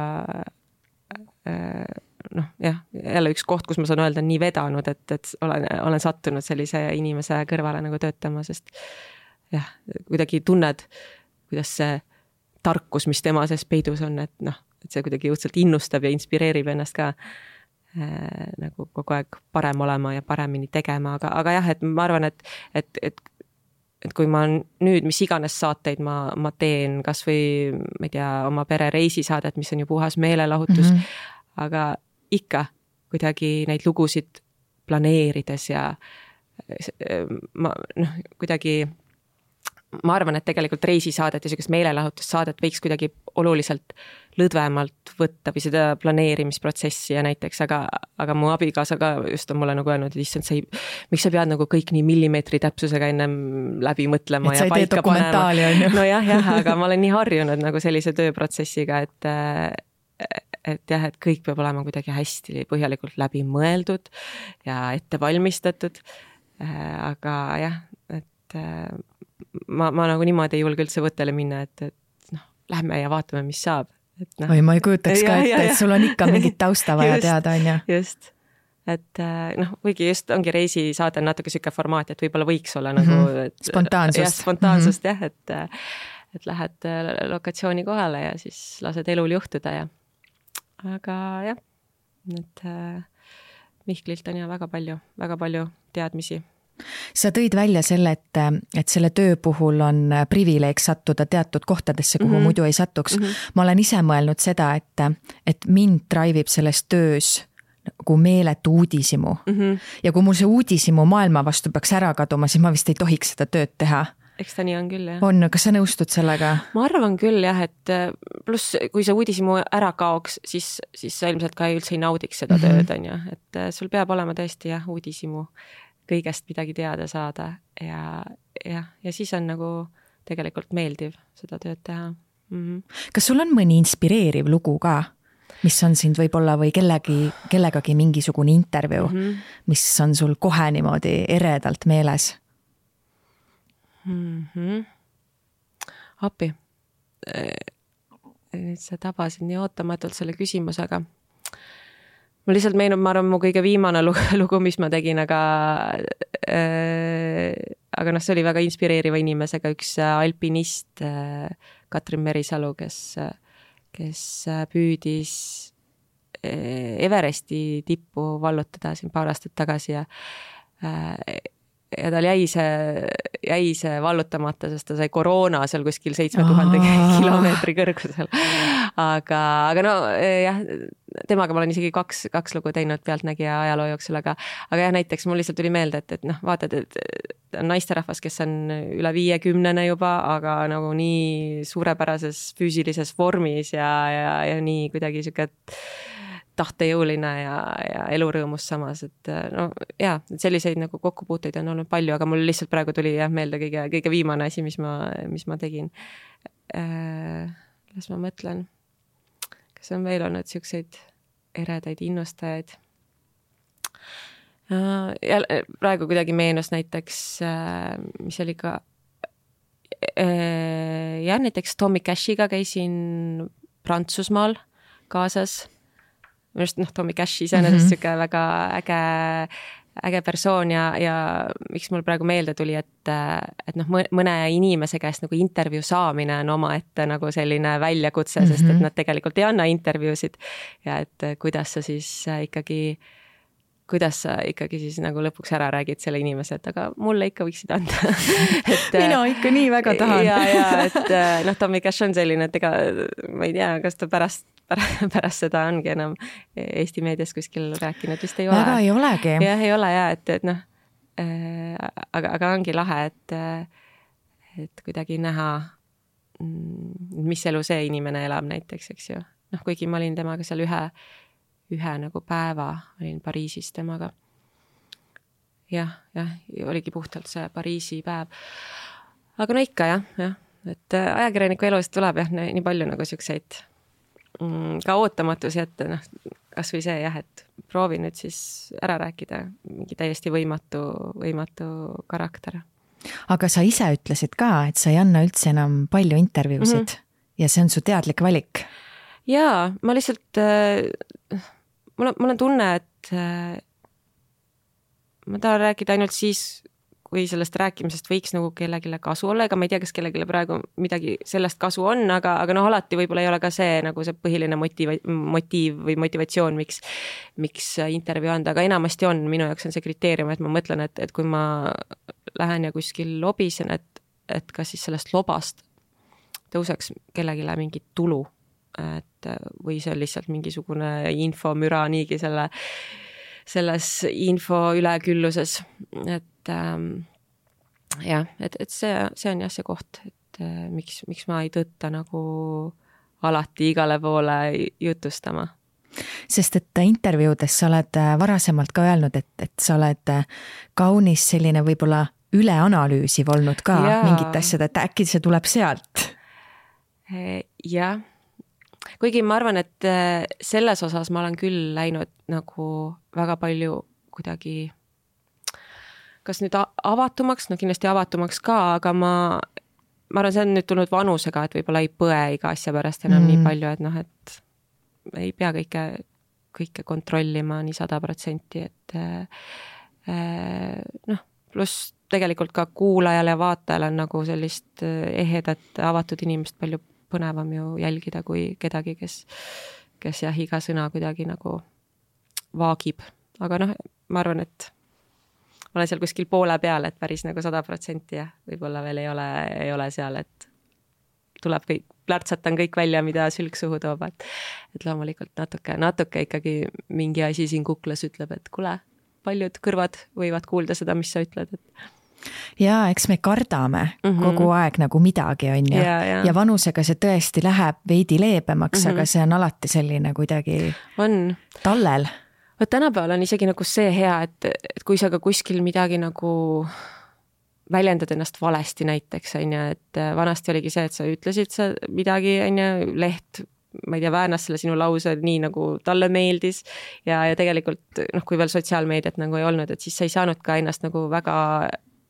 äh, noh, jah, jälle üks koht, kus ma saan öelda, nii vedanud, et, et olen, olen sattunud sellise inimese kõrvale nagu töötama, sest jah, kuidagi tunned, kuidas see tarkus, mis tema sees peidus on, et noh, et see kuidagi jõudselt innustab ja inspireerib ennast ka Äh, nagu kogu aeg parem olema ja paremini tegema, aga, aga jah, et ma arvan, et, et, et, et kui ma nüüd, mis iganes saateid ma, ma teen, kas või ma ei tea, oma pere reisisaadet, mis on ju puhas meelelahutus, mm-hmm. aga ikka kuidagi neid lugusid planeerides ja ma noh, kuidagi ma arvan, et tegelikult reisisaadet ja sellisest meelelahutussaadet võiks kuidagi oluliselt lõdvemalt võtta või seda planeerimisprotsessi ja näiteks, aga, aga mu abikaasa ka just on mulle nagu öelnud, et issand, sa ei, miks sa pead nagu kõik nii millimeetri täpsusega ennem läbi mõtlema ja paika panema. No jah, jah, aga ma olen nii harjunud nagu sellise tööprotsessiga, et, et jah, et kõik peab olema kuidagi hästi põhjalikult läbi mõeldud ja ette valmistatud. Aga jah, et ma, ma nagu niimoodi ei julge üldse võttele minna, et, et noh, lähme ja vaatame, mis saab. Et, noh. Oi, ma ei kujutaks ka ette, et sul on ikka mingit tausta vaja just, teada, on ju. Just, et noh, võigi just ongi reisisaade natuke siuke formaat, et võib-olla võiks olla nagu mm-hmm. spontaansust, jah, spontaansust mm-hmm. jah, et, et lähed lokatsiooni kohale ja siis lased elul juhtuda ja aga jah, et Mihklilt on ja väga palju, väga palju teadmisi. Sa tõid välja selle, et, et selle töö puhul on privileeg sattuda teatud kohtadesse, kuhu mm-hmm. muidu ei satuks. Mm-hmm. Ma olen ise mõelnud seda, et, et mind driveib selles töös nagu meeletu uudisimu. Mm-hmm. Ja kui mul see uudisimu maailma vastu peaks ära kaduma, siis ma vist ei tohiks seda tööd teha. Eks ta nii on küll, jah. On, kas sa nõustud sellega? Ma arvan küll, jah, et pluss kui see uudisimu ära kaoks, siis, siis sa ilmselt ka üldse ei naudiks seda tööd, mm-hmm. on ju. Et sul peab olema tõesti, jah, uudisimu kõigest midagi teada saada ja, ja, ja siis on nagu tegelikult meeldiv seda tööd teha. Mm-hmm. Kas sul on mõni inspireeriv lugu ka, mis on sind võib-olla või kellegi, kellegagi mingisugune intervjuu, mm-hmm. mis on sul kohe niimoodi eredalt meeles? Mm-hmm. appi. Nüüd sa tabasid nii ootamatult selle küsimusega. Mul lihtsalt meenub, ma arvan, mu kõige viimane lugu, mis ma tegin, aga, äh, aga noh, see oli väga inspireeriva inimesega, üks alpinist äh, Katrin Merisalu, kes, kes püüdis Everesti tippu vallutada siin paar aastat tagasi ja äh, ja tal jäi see, jäi see vallutamata, sest ta sai koroona seal kuskil seitsme tuhande kilomeetri kõrgusel. Aga, aga no jah, temaga ma olen isegi kaks, kaks lugu teinud pealtnägija ajaloo jooksul, aga, aga jah, näiteks mul lihtsalt tuli meelde, et, et noh, vaatad, et on naisterahvas, kes on üle viiekümnene juba, aga nagu nii suurepärases füüsilises vormis ja, ja, ja nii kuidagi siuke tahtejõuline ja, ja elurõõmus samas, et no jaa, selliseid nagu kokkupuuteid on olnud palju, aga mul lihtsalt praegu tuli jah meelde kõige, kõige viimane asi, mis ma, mis ma tegin. Äh, las ma mõtlen, kas on veel olnud siukseid eredaid innustajaid. Äh, ja praegu kuidagi meenus näiteks, äh, mis oli ka äh, ja näiteks Tommy Cashiga käisin Prantsusmaal kaasas. Minu arust, noh, Tommy Cash iseenesest mm-hmm. siuke väga äge, äge persoon ja, ja miks mul praegu meelde tuli, et, et noh, mõne inimese käest nagu intervjuu saamine on oma ette nagu selline väljakutse, mm-hmm. sest et nad tegelikult ei anna intervjuusid ja et kuidas sa siis ikkagi kuidas sa ikkagi siis nagu lõpuks ära räägid selle inimese, et aga mulle ikka võiksid anda. et, Mina ikka nii väga tahan. ja, ja, et noh, Tommy Cash on selline, et ega ma ei tea, kas ta pärast, pärast seda ongi enam Eesti meedias kuskil rääkinud, vist ei ole. Väga ei olegi. Jah, ei ole ja, et, et noh, aga, aga ongi lahe, et, et kuidagi näha, mis elu see inimene elab näiteks, eks ju. Noh, kuigi ma olin temaga seal ühe ühe nagu päeva olin Pariisis temaga. Jah, jah, oligi puhtalt see Pariisi päev. Aga no ikka jah, jah, et ajakirjaniku elust tuleb jah, nii palju nagu siukseid ka ootamatusi, et noh, kas või see jah, et proovi nüüd siis ära rääkida mingi täiesti võimatu, võimatu karakter. Aga sa ise ütlesid ka, et sa ei anna üldse enam palju intervjuusid mm-hmm. ja see on su teadlik valik. Jaa, ma lihtsalt Mul on, mul on tunne, et äh, ma tahan rääkida ainult siis, kui sellest rääkimisest võiks nagu kellegile kasu olla, ega ma ei tea, kas kellegile praegu midagi sellest kasu on, aga, aga noh, alati võib-olla ei ole ka see nagu see põhiline motiiv, motiiv või motivatsioon, miks, miks intervjuu anda, aga enamasti on, minu jaoks on see kriteerium, et ma mõtlen, et, et kui ma lähen ja kuskil lobisen, et, et kas siis sellest lobast tõuseks kellegile mingi tulu, et või see on lihtsalt mingisugune infomüra niigi selle, selles info ülekülluses, et ähm, jah, et, et see, see on jah see koht, et äh, miks, miks ma ei tõtta nagu alati igale poole jutustama. Sest et intervjuudes sa oled varasemalt ka öelnud, et, et sa oled kaunis selline võib-olla üleanalüüsiv olnud ka ja. Mingit asjad, et äkki see tuleb sealt? Jah. Kuigi ma arvan, et selles osas ma olen küll läinud nagu väga palju kuidagi kas nüüd avatumaks, no kindlasti avatumaks ka, aga ma, ma arvan, see on nüüd tulnud vanusega, et võib-olla ei põe iga asja pärast enam mm. nii palju, et noh, et ei pea kõike, kõike kontrollima nii sada protsenti, et äh, noh, pluss tegelikult ka kuulajal ja vaatajal on nagu sellist ehedat avatud inimest palju põnevam ju jälgida kui kedagi, kes, kes jah, iga sõna kuidagi nagu vaagib. Aga noh, ma arvan, et ma olen seal kuskil poole peal, et päris nagu sada protsenti ja võib-olla veel ei ole, ei ole seal, et tuleb kõik, plärtsatan kõik välja, mida sülg suhu toob, et, et loomulikult natuke, natuke ikkagi mingi asi siin kuklas ütleb, et kule, paljud kõrvad võivad kuulda seda, mis sa ütled, et ja eks me kardame mm-hmm. kogu aeg nagu midagi on ju ja, ja. ja vanusega see tõesti läheb veidi leebemaks mm, -hmm. aga see on alati selline kuidagi on. Tallel. Võt tänapäeval on isegi nagu see hea, et, et kui sa ka kuskil midagi nagu väljendad ennast valesti näiteks, on ju, et vanasti oligi see, et sa ütlesid sa midagi, on ju, leht, ma ei tea, väänas selle sinu lause nii nagu talle meeldis ja, ja tegelikult noh, kui veel sotsiaalmeediat nagu ei olnud, et siis sa ei saanud ka ennast nagu väga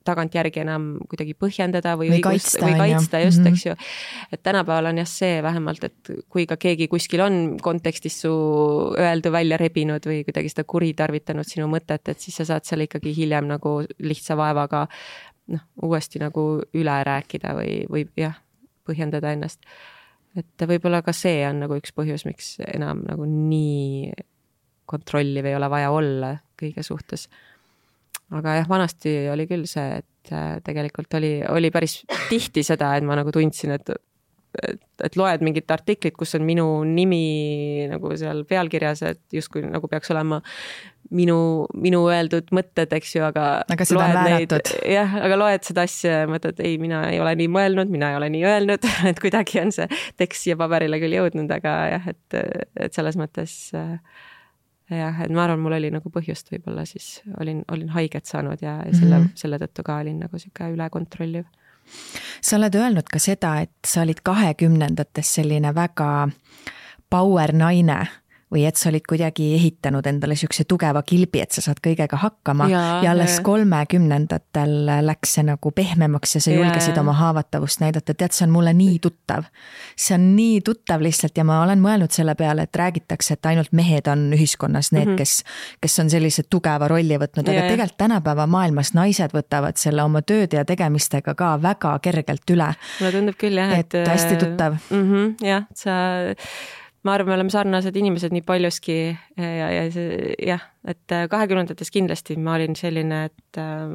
tagantjärgi enam kuidagi põhjendada või, või õigust, kaitsta, või kaitsta just, mm-hmm. eks ju. Et tänapäeval on jah see vähemalt, et kui ka keegi kuskil on kontekstis su öeldu välja rebinud või kuidagi seda kuritarvitanud sinu mõtet, et siis sa saad seal ikkagi hiljem nagu lihtsa vaevaga noh, uuesti nagu üle rääkida või, või jah, põhjendada ennast. Et võib-olla ka see on nagu üks põhjus, miks enam nagu nii kontrolliv ei ole vaja olla kõige suhtes. Aga jah, vanasti oli küll see, et tegelikult oli, oli päris tihti seda, et ma nagu tundsin, et, et, et loed mingit artiklit, kus on minu nimi nagu seal pealkirjas, et justkui nagu peaks olema minu, minu öeldud mõtted, eks ju, aga aga seda on vääratud. Jah, aga loed seda asja ja mõtled, ei, mina ei ole nii mõelnud, mina ei ole nii öelnud, et kuidagi on see tekst siia paberile küll jõudnud, aga jah, et, et selles mõttes jah, et ma arvan, mul oli nagu põhjust võib-olla siis olin, olin haiget saanud ja, ja selle, mm-hmm. selle tõttu ka olin nagu siuke ülekontrolliv. Sa oled öelnud ka seda, et sa olid kahekümnendates selline väga power naine või et sa olid kuidagi ehitanud endale siukse tugeva kilbi, et sa saad kõigega hakkama ja, ja alles ja. kolmekümnendatel läks see nagu pehmemaks ja sa julgesid ja. oma haavatavust näidata. Tead, see on mulle nii tuttav. See on nii tuttav lihtsalt ja ma olen mõelnud selle peale, et räägitakse, et ainult mehed on ühiskonnas need, mm-hmm. kes, kes on sellise tugeva rolli võtnud, aga ja. tegelikult tänapäeva maailmas naised võtavad selle oma tööd ja tegemistega ka väga kergelt üle. Mulle tundub küll jah, et, et hästi tuttav. Mm-hmm, jah, sa... ma arvan, me oleme sarnased inimesed nii paljuski ja, ja see, jah, et kahekümnendates kindlasti ma olin selline, et,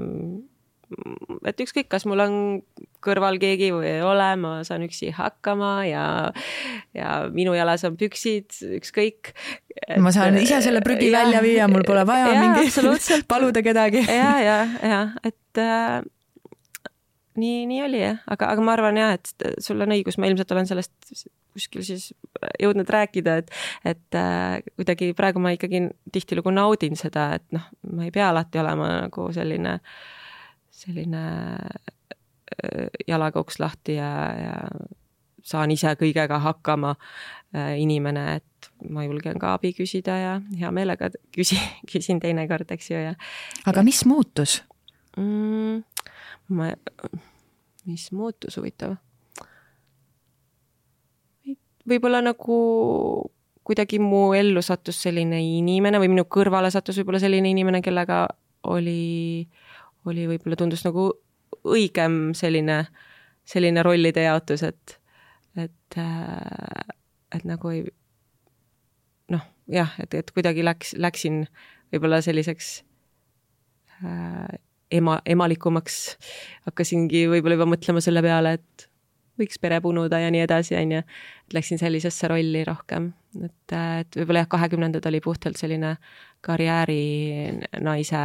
et ükskõik, kas mul on kõrval keegi või ei ole, ma saan üksi hakkama ja, ja minu jalas on püksid, ükskõik. Et, ma saan ise selle prügi ja, välja viia, mul pole vaja ja, mingi paluda kedagi. Ja, ja, ja, et äh, nii, nii oli jah, aga, aga ma arvan jah, et sul on õigus, ma ilmselt olen sellest kuskil siis jõudnud rääkida, et, et äh, kuidagi praegu ma ikkagi tihtilugu naudin seda, et noh, ma ei pea alati olema nagu selline, selline äh, jalakauks lahti ja, ja saan ise kõigega hakkama äh, inimene, et ma julgen ka abi küsida ja hea meelega küsi, küsin teinekord, eks ju. Ja, aga ja, mis muutus? Mm, ma, mis muutus huvitav? Võib-olla nagu kuidagi mu ellu sattus selline inimene või minu kõrvale sattus võib-olla selline inimene, kellega oli, oli võib-olla tundus nagu õigem selline, selline rollide jaotus, et, et, et nagu ei, noh, jah, et, et kuidagi läks, läksin võib-olla selliseks äh, ema, emalikumaks, hakkasingi võib-olla juba mõtlema selle peale, et võiks pere punuda ja nii edasi, on ju. Et läksin sellisesse rolli rohkem. Et, et võib-olla jah, kahekümnendad oli puhtalt selline karjääri naise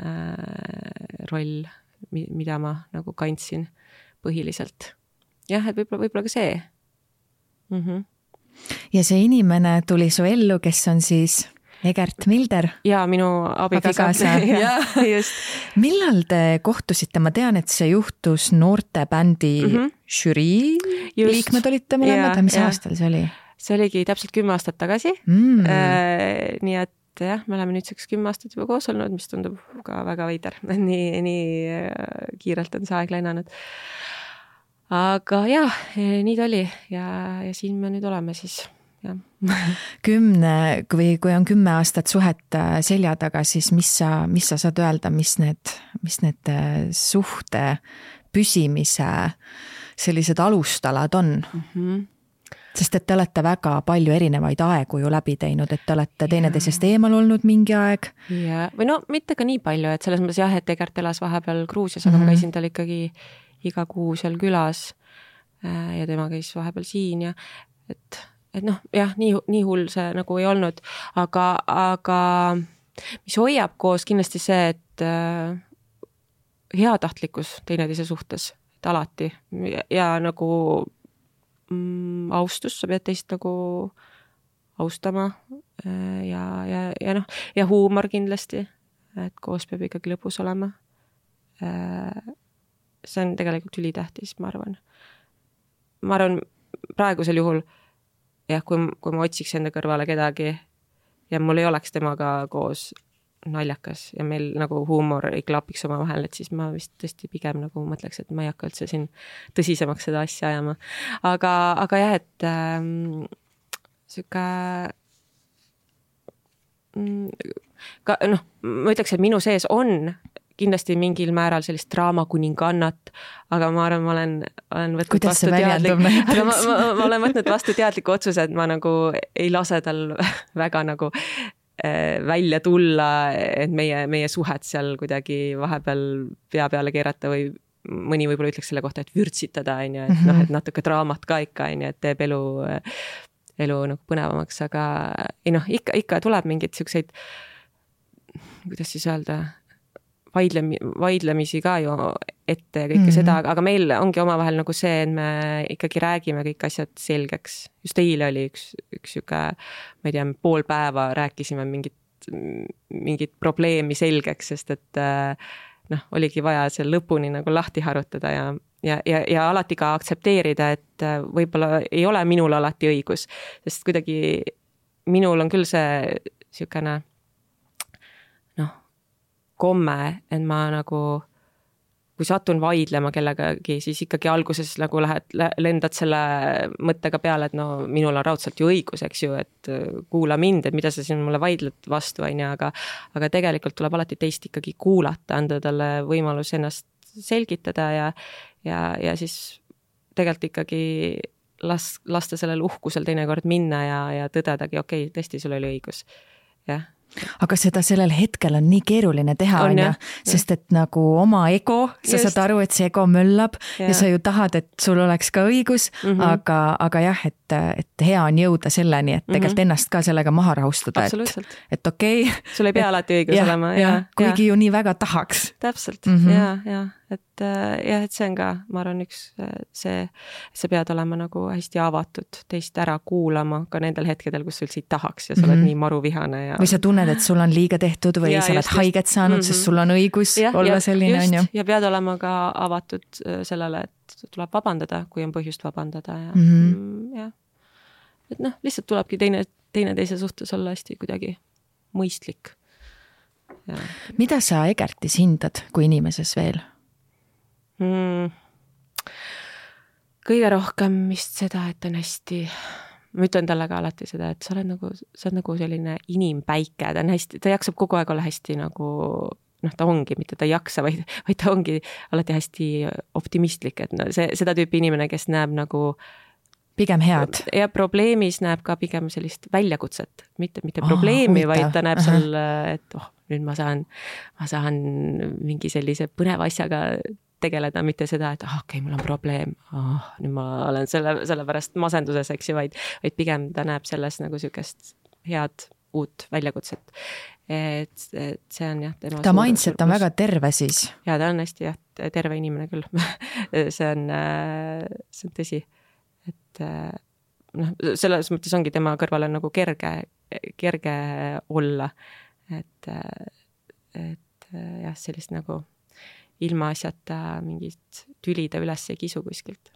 äh, roll, mida ma nagu kandsin põhiliselt. Jah, et võib-olla, võib-olla ka see. Mm-hmm. Ja see inimene tuli su ellu, kes on siis Egert Milder. Ja minu abikaasa. Ja, just. Millal te kohtusite? Ma tean, et see juhtus noortebändi mm-hmm. žürii liikmed olite mõlemad. Mis ja. aastal see oli? See oligi täpselt kümme aastat tagasi. Mm. Äh, nii et jah, me oleme nüüdseks kümme aastat juba koos olnud, mis tundub ka väga veider. Nii, nii kiirelt on see aeg lennanud. Aga jah, nii ta oli ja, ja siin me nüüd oleme siis. Kümne, kui, kui on kümme aastat suhet selja taga, siis mis sa, mis sa saad öelda, mis need, mis need suhte püsimise sellised alustalad on? Mm-hmm. Sest et te olete väga palju erinevaid aegu ju läbi teinud, et te olete teineteisest eemal olnud mingi aeg. Ja, või no mitte ka nii palju, et selles mõttes jah, et Egert elas vahepeal Gruusias, aga mm-hmm. ma käisin tal ikkagi iga kuu seal külas ja tema käis vahepeal siin ja et et noh, jah, nii, nii hull see nagu ei olnud, aga, aga mis hoiab koos kindlasti see, et äh, heatahtlikkus teineteise suhtes, et alati ja, ja nagu mm, austus, sa pead teist nagu austama äh, ja, ja, ja noh, ja huumor kindlasti, et koos peab ikkagi lõpus olema. Äh, see on tegelikult ülitähtis, ma arvan. Ma arvan, praegusel juhul jah, kui, kui ma otsiks enda kõrvale kedagi ja mul ei oleks temaga koos naljakas ja meil nagu huumor ei klapiks oma vahel, et siis ma vist tõesti pigem nagu mõtleks, et ma ei hakka üldse siin tõsisemaks seda asja ajama. Aga, aga jah, et ähm, süke ka, noh, ma ütleks, et minu sees on kindlasti mingil määral sellist draama kuningannat, aga ma arvan, ma olen, olen võtnud Kuidas vastu teadlik, aga ma, ma, ma olen võtnud vastu teadliku otsuse, et ma nagu ei lase tal väga nagu äh, välja tulla, et meie, meie suhet seal kuidagi vahepeal pea peale keerata või mõni võib-olla ütleks selle kohta, et vürtsitada, on ju, et noh, et natuke draamat ka ikka, on ju, et teeb elu, elu nagu põnevamaks, aga ei noh, ikka, ikka tuleb mingid siukseid, kuidas siis öelda, vaidlemi, vaidlemisi ka ju ette ja kõike mm-hmm. seda, aga meil ongi omavahel nagu see, et me ikkagi räägime kõik asjad selgeks. Just eile oli üks, üks süke, ma ei tea, pool päeva rääkisime mingit, mingit probleemi selgeks, sest et noh, oligi vaja seal lõpuni nagu lahti harutada ja, ja, ja, ja alati ka aktsepteerida, et võib-olla ei ole minul alati õigus, sest kuidagi minul on küll see sükene komme, et ma nagu, kui satun vaidlema kellegagi, siis ikkagi alguses nagu lähed, lendad selle mõttega peale, et no minul on raudselt ju õigus, eks ju, et kuula mind, et mida sa siin mulle vaidled vastu, on ju, aga, aga tegelikult tuleb alati teist ikkagi kuulata, anda talle võimalus ennast selgitada ja, ja, ja siis tegelikult ikkagi las, lasta sellel uhkusel teinekord minna ja, ja tõdedagi, okei, okay, tõesti, sul oli õigus, jah. Aga seda sellel hetkel on nii keeruline teha, on, on ja, sest et nagu oma ego, sa Just. saad aru, et see ego möllab ja. ja sa ju tahad, et sul oleks ka õigus, mm-hmm. aga, aga jah, et, et hea on jõuda selleni, et tegelikult mm-hmm. ennast ka sellega maha rahustada, et, et okei. Okay, sul ei pea alati õigus ja, olema. Ja, ja, kuigi ja. ju nii väga tahaks. Täpselt, mm-hmm. ja, ja. Et jah, et see on ka, ma arvan, üks see, sa pead olema nagu hästi avatud, teist ära kuulama ka nendel hetkedel, kus sa üldse ei tahaks ja sa oled mm-hmm. nii maruvihane. Ja... Või sa tunned, et sul on liiga tehtud või ja, sa oled just, haiget saanud, mm-hmm. sest sul on õigus ja, olla ja, selline, on ju. Ja pead olema ka avatud sellele, et tuleb vabandada, kui on põhjust vabandada. Ja, mm-hmm. ja. Et noh, lihtsalt tulebki teine, teine teise suhtes olla hästi kuidagi mõistlik. Ja. Mida sa Egertis hindad kui inimeses veel? Hmm. Kõige rohkem vist seda, et on hästi, ma ütlen talle ka alati seda, et sa oled nagu, sa oled nagu selline inimpäike, ta on hästi, ta jaksab kogu aeg olla hästi nagu, noh, ta ongi, mitte ta ei jaksa, vaid, vaid ta ongi alati hästi optimistlik, et no, see, seda tüüpi inimene, kes näeb nagu pigem head. Ja probleemis näeb ka pigem sellist väljakutset, mitte, mitte oh, probleemi, huvitav. Vaid ta näeb uh-huh. seal, et oh, nüüd ma saan, ma saan mingi sellise põneva asjaga tegeleda, mitte seda, et ah, okei, okay, mul on probleem, oh, nüüd ma olen selle, selle pärast masenduses, eks ju, vaid, vaid pigem ta näeb selles nagu sükest head uut väljakutset. Et, et see on jah. Ta mindset on väga terve siis. Ja ta on hästi jah, terve inimene küll. see on, see on tõsi. Et noh, selles mõttes ongi tema kõrval on nagu kerge, kerge olla. Et, et jah, sellist nagu ilma asjata mingit tülida üles ei kisu kuskilt.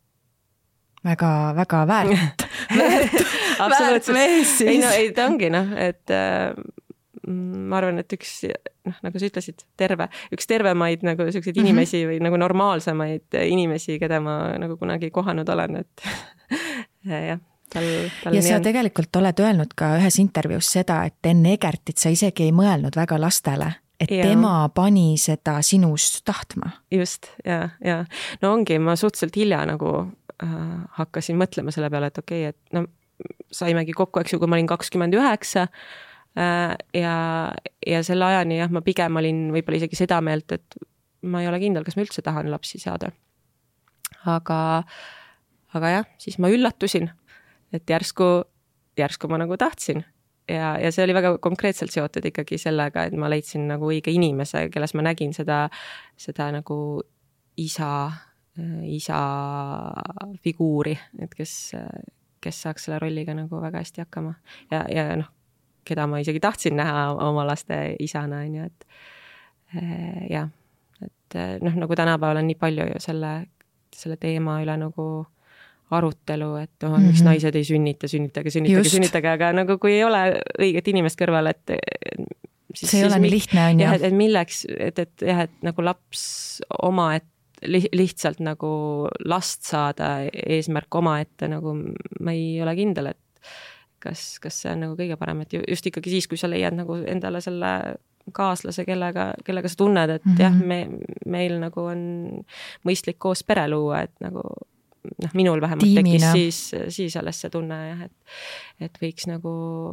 Väga, väga väärt. väärt, väärt mees siis. Ei, no, ei, ta ongi, noh, et äh, ma arvan, et üks, noh, nagu sa ütlesid, terve, üks tervemaid nagu selliseid inimesi mm-hmm. või nagu normaalsemaid inimesi, keda ma nagu kunagi kohanud olen, et jah. Tal, tal ja sa on... tegelikult oled öelnud ka ühes intervjuus seda, et enne Egertit sa isegi ei mõelnud väga lastele. Et ja. Tema pani seda sinust tahtma. Just, ja, ja. No ongi, ma suhteliselt hilja nagu äh, hakkasin mõtlema selle peale, et okei, okay, et no saimegi kokku, eks ju, kui ma olin kakskümmend üheksa äh, ja, ja selle ajani jah, ma pigem olin võib-olla isegi seda meelt, et ma ei ole kindel, kas ma üldse tahan lapsi saada. Aga, aga jah, siis ma üllatusin, et järsku, järsku ma nagu tahtsin. Ja, ja see oli väga konkreetselt seotud ikkagi sellega, et ma leidsin nagu õige inimese, kelles ma nägin seda, seda nagu isa, isa figuuri, et kes, kes saaks selle rolliga nagu väga hästi hakkama. Ja, ja noh, keda ma isegi tahtsin näha oma laste isana, on ju, et jah, et noh, nagu tänapäeval on nii palju ju selle, selle teema üle nagu arutelu, et oh, miks mm-hmm. naised ei sünnita, sünnitage, sünnitage, Just. sünnitage, aga nagu kui ei ole õiget inimest kõrval, et Siis, see ei ole nii lihtne, on ju. Et milleks, et, et jah, et nagu laps oma, et lihtsalt nagu last saada, eesmärk oma ette, nagu ma ei ole kindel, et kas, kas see on nagu kõige parem, et just ikkagi siis, kui sa leiad nagu endale selle kaaslase, kellega, kellega sa tunned, et mm-hmm. jah, me, meil nagu on mõistlik koos pere luua, et nagu noh, minul vähemalt Tiimina. tekkis siis, siis alles see tunne, jah, et, et võiks nagu,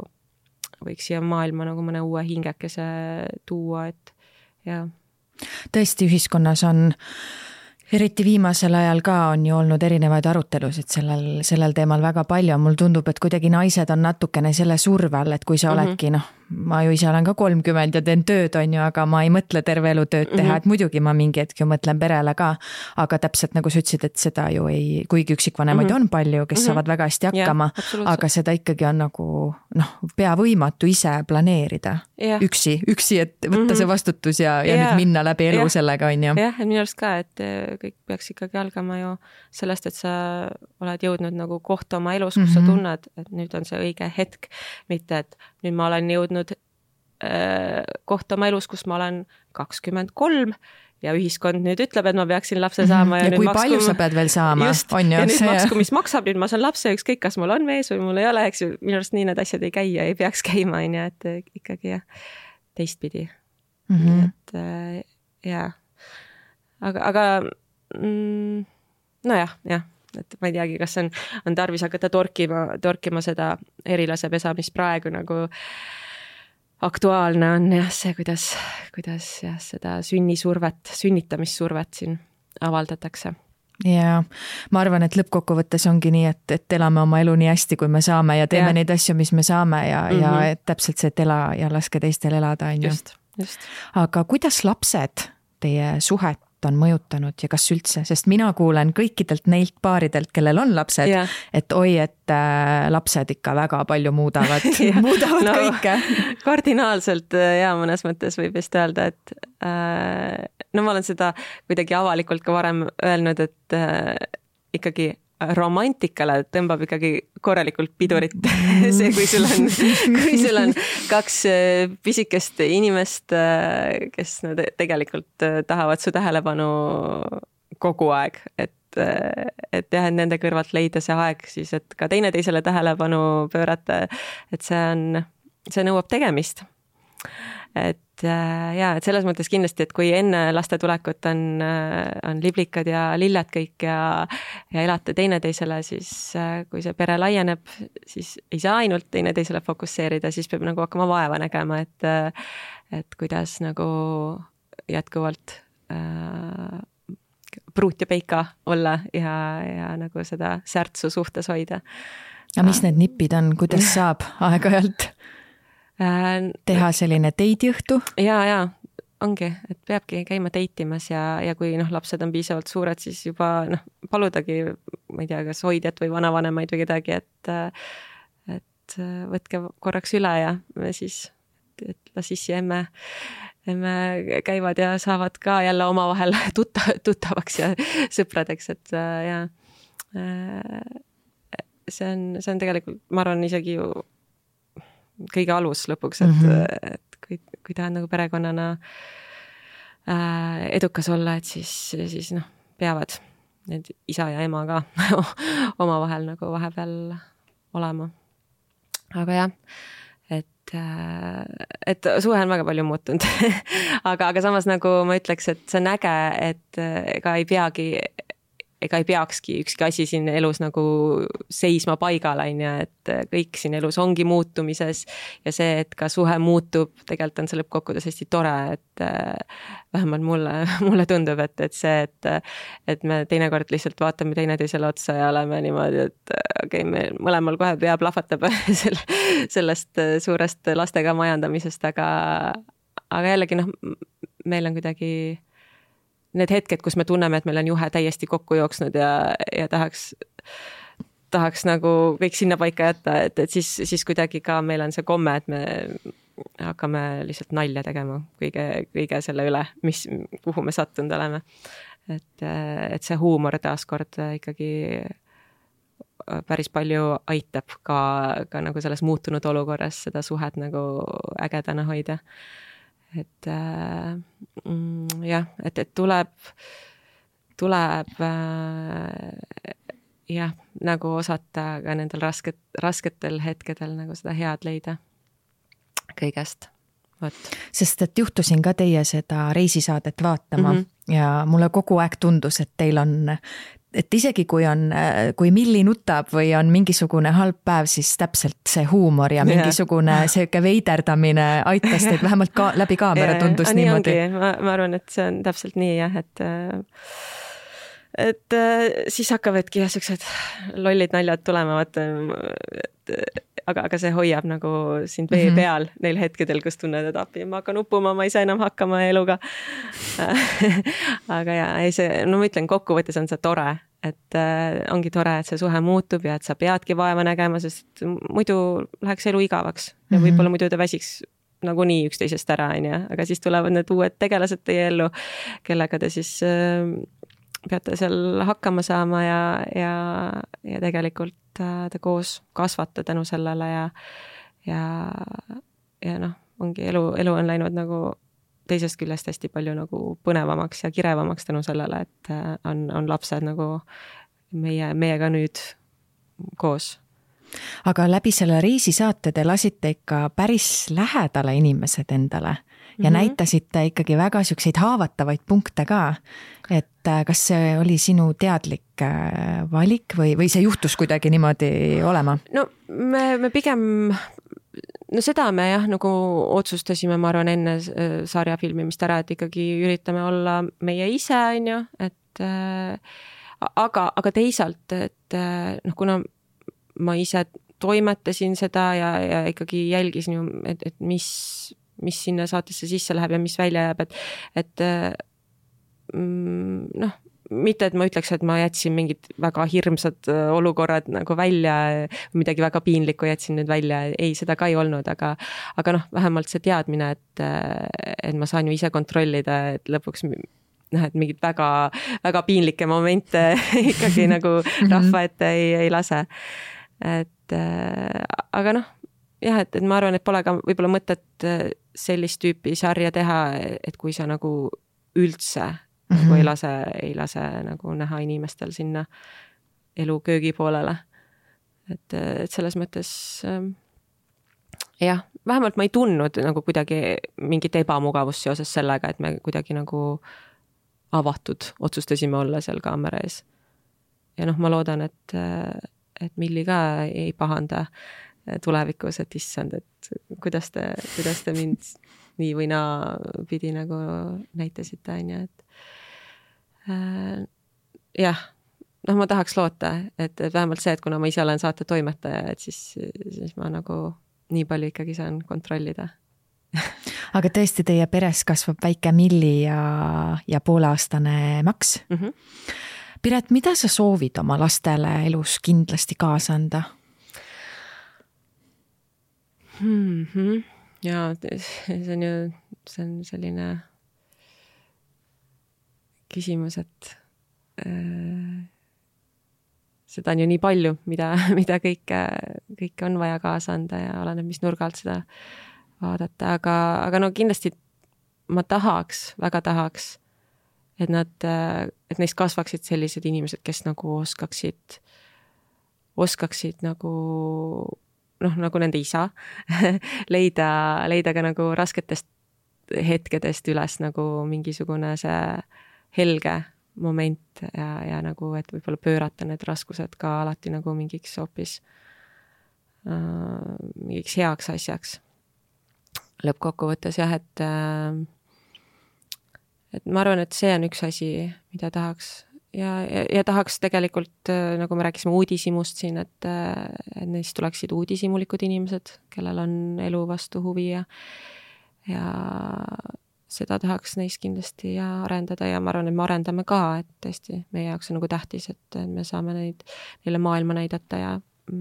võiks siia maailma nagu mõne uue hingekese tuua, et jah. Tõesti, ühiskonnas on eriti viimasel ajal ka on ju olnud erinevaid arutelusid sellel, sellel teemal väga palju. Mul tundub, et kuidagi naised on natukene selle surve all, et kui sa mm-hmm. oledki, noh, ma ju ise olen ka kolmkümmend ja teen tööd, on ju, aga ma ei mõtle terve elu tööd teha, mm-hmm. et muidugi ma mingi hetk ju mõtlen perele ka, aga täpselt nagu sa ütlesid, et seda ju ei, kuigi üksikvanemaid mm-hmm. on palju, kes mm-hmm. saavad väga hästi hakkama, yeah, aga seda ikkagi on nagu, noh, pea võimatu ise planeerida yeah. üksi, üksi, et võtta mm-hmm. see vastutus ja, ja yeah. nüüd minna läbi elu yeah. sellega, on ju. jah, et minu arust ka, et kõik peaks ikkagi algama ju sellest, et sa oled jõudnud nagu kohta oma elus, kus mm-hmm. sa tunned, et nüüd on see õige hetk, mitte et nüüd ma olen jõudnud kohta oma elus, kus ma olen kakskümmend kolm ja ühiskond nüüd ütleb, et ma peaksin lapse saama. Ja, ja kui palju ma... sa pead veel saama? Just, on ju, ja nüüd maksku, mis maksab, nüüd ma saan lapse, ükskõik, kas mul on mees või mul ei ole, eks ju, minu arust nii need asjad ei käi ja ei peaks käima, on ju, et ikkagi jah, teistpidi. Mm-hmm. Et äh, jah, aga, aga mm, no jah, jah. et ma ei teagi, kas on, on tarvis hakata torkima, torkima seda erilase pesa, mis praegu nagu aktuaalne on jah, see, kuidas, kuidas jah, seda sünnisurvet, sünnitamissurvet siin avaldatakse. Ja ma arvan, et lõppkokkuvõttes ongi nii, et, et elame oma elu nii hästi, kui me saame ja teeme ja. neid asju, mis me saame ja, mm-hmm. ja et täpselt see, et ela ja laske teistel elada, on ju. Just, just. Aga kuidas lapsed teie suhet on mõjutanud ja kas üldse, sest mina kuulen kõikidelt neilt paaridelt, kellel on lapsed, yeah. et oi, et äh, lapsed ikka väga palju muudavad, muudavad no, kõike. Kardinaalselt ja mõnes mõttes võib vist öelda, et äh, no ma olen seda kuidagi avalikult ka varem öelnud, et äh, ikkagi romantikale tõmbab ikkagi korralikult pidurit see, kui sul on, kui sul on kaks pisikest inimest, kes tegelikult tahavad su tähelepanu kogu aeg, et, et jah, et nende kõrvalt leida see aeg siis, et ka teine teisele tähelepanu pöörata, et see on, see nõuab tegemist. Et ja, et selles mõttes kindlasti, et kui enne laste tulekut on, on liblikad ja lilled kõik ja, ja elate teineteisele, siis kui see pere laieneb, siis ei saa ainult teineteisele fokusseerida, siis peab nagu hakkama vaeva nägema, et, et kuidas nagu jätkuvalt äh, pruut ja peika olla ja, ja nagu seda särtsu suhtes hoida. Ja mis need nipid on, kuidas saab aeg-ajalt teha selline teidjõhtu? Ja, ja, ongi, et peabki käima teitimas ja, ja kui noh, lapsed on piisavalt suured, siis juba noh, paludagi, ma ei tea, kas hoidjat või vanavanemaid või kedagi, et, et võtke korraks üle ja siis, et las issi ja emme, emme käivad ja saavad ka jälle omavahel tutta, tuttavaks ja sõpradeks, et ja see on, see on tegelikult, ma arvan, isegi ju kõige alus lõpuks, et, mm-hmm. et kui, kui tahan nagu perekonnana äh, edukas olla, et siis, siis noh, peavad need isa ja ema ka omavahel nagu vahepeal olema. Aga jah, et, äh, et suhe on väga palju muutunud aga, aga samas nagu ma ütleks, et see on äge, et ega ei peagi ega ei peakski ükski asi siin elus nagu seisma paigal, ja et kõik siin elus ongi muutumises ja see, et ka suhe muutub, tegelikult on see lõppkokkudes hästi tore, et vähemalt mulle, mulle tundub, et, et see, et, et me teinekord lihtsalt vaatame teineteisele otsa ja oleme niimoodi, et okei, okay, me mõlemal kohe pea plahvatab sellest suurest lastega majandamisest, aga, aga jällegi noh, meil on kuidagi need hetked, kus me tunneme, et meil on juhe täiesti kokku jooksnud ja, ja tahaks, tahaks nagu kõik sinna paika jätta, et, et siis, siis kuidagi ka meil on see komme, et me hakkame lihtsalt nalja tegema kõige, kõige selle üle, mis, kuhu me sattunud oleme. Et, et see huumor taaskord ikkagi päris palju aitab ka, ka nagu selles muutunud olukorras seda suhet nagu ägedana hoida. et äh, mm, jah, et, et tuleb, tuleb äh, jah, nagu osata ka nendel rasket, rasketel hetkedel nagu seda head leida kõigest. Võt. Sest et juhtusin ka teie seda reisisaadet vaatama mm -hmm. ja mulle kogu aeg tundus, et teil on, et isegi kui on, kui Milli nutab või on mingisugune halb päev, siis täpselt see huumor ja mingisugune yeah. seeke veiderdamine aitas teid vähemalt ka, läbi kaamera yeah, tundus yeah. niimoodi. Ma, ma arvan, et see on täpselt nii jah, et et siis hakkavadki jah, sellised lollid naljad tulema, vaata, et aga, aga see hoiab nagu sind vee peal mm -hmm. neil hetkedel, kus tunned, et api, ma hakkan uppuma, ma ei saa enam hakkama eluga. aga ja, ei see, no ma ütlen, kokkuvõttes on see tore, et äh, ongi tore, et see suhe muutub ja et sa peadki vaeva nägema, sest muidu läheks elu igavaks ja võib-olla mm -hmm. muidu ta väsiks nagunii üksteisest ära, on ju, aga siis tulevad need uued tegelased teie ellu, kellega te siis äh, peate seal hakkama saama ja, ja, ja tegelikult te koos kasvata tänu sellele ja, ja, ja noh, ongi elu, elu on läinud nagu teisest küljest hästi palju nagu põnevamaks ja kirevamaks tänu sellele, et on, on lapsed nagu meie, meiega nüüd koos. Aga läbi selle reisisaate te lasite ikka päris lähedale inimesed endale ja mm -hmm. näitasite ikkagi väga siukseid haavatavaid punkte ka. Et kas see oli sinu teadlik valik või, või see juhtus kuidagi niimoodi olema? No me, me pigem, no seda me jah, nagu otsustasime, ma arvan, enne sarja filmimist ära, et ikkagi üritame olla meie ise, on ju, et äh, aga, aga teisalt, et äh, noh, kuna ma ise toimetasin seda ja, ja ikkagi jälgisin ju, et, et mis, mis sinna saatesse sisse läheb ja mis välja jääb, et, et mm, noh, mitte, et ma ütleks, et ma jätsin mingid väga hirmsad olukorrad nagu välja, midagi väga piinlikku jätsin nüüd välja, ei, seda ka ei olnud, aga, aga noh, vähemalt see teadmine, et, et ma saan ju ise kontrollida, et lõpuks noh, et mingid väga, väga piinlikke momente ikkagi nagu rahva ette ei, ei lase. Et aga noh, jah, et, et ma arvan, et pole ka võib-olla mõtet sellist tüüpi sarja teha, et kui sa nagu üldse mm-hmm. nagu ei lase, ei lase nagu näha inimestel sinna elu köögi poolele. Et, et selles mõttes jah, vähemalt ma ei tundnud nagu kuidagi mingit ebamugavust seoses sellega, et me kuidagi nagu avatud otsustasime olla seal kaamera ees. Ja noh, ma loodan, et et Milli ka ei pahanda tulevikus, et issand, et kuidas te, kuidas te mind nii või naa pidi nagu näitasite, on ju, et äh, jah, noh, ma tahaks loota, et, et vähemalt see, et kuna ma ise olen saate toimetaja, et siis, siis ma nagu nii palju ikkagi saan kontrollida. Aga tõesti, teie peres kasvab väike Milli ja, ja pooleaastane Max. Mm -hmm. Piret, mida sa soovid oma lastele elus kindlasti kaasa anda? Hmm, hmm. Ja see on ju, see on selline küsimus, et äh, seda on ju nii palju, mida, mida kõike, kõike on vaja kaasa anda ja oleneb, mis nurgalt seda vaadata, aga, aga no kindlasti ma tahaks, väga tahaks, et nad, et neist kasvaksid sellised inimesed, kes nagu oskaksid, oskaksid nagu noh, nagu nende isa leida, leida ka nagu rasketest hetkedest üles nagu mingisugune see helge moment ja, ja nagu, et võib-olla pöörata need raskused ka alati nagu mingiks hoopis äh, mingiks heaks asjaks. Lõppkokkuvõttes jah, et äh, et ma arvan, et see on üks asi, mida tahaks ja, ja, ja tahaks tegelikult, nagu me rääkisime uudishimust siin, et, et neist tuleksid uudishimulikud inimesed, kellel on elu vastu huvi ja, ja seda tahaks neist kindlasti ja arendada ja ma arvan, et me arendame ka, et tõesti meie jaoks on nagu tähtis, et me saame neid, neile maailma näidata ja,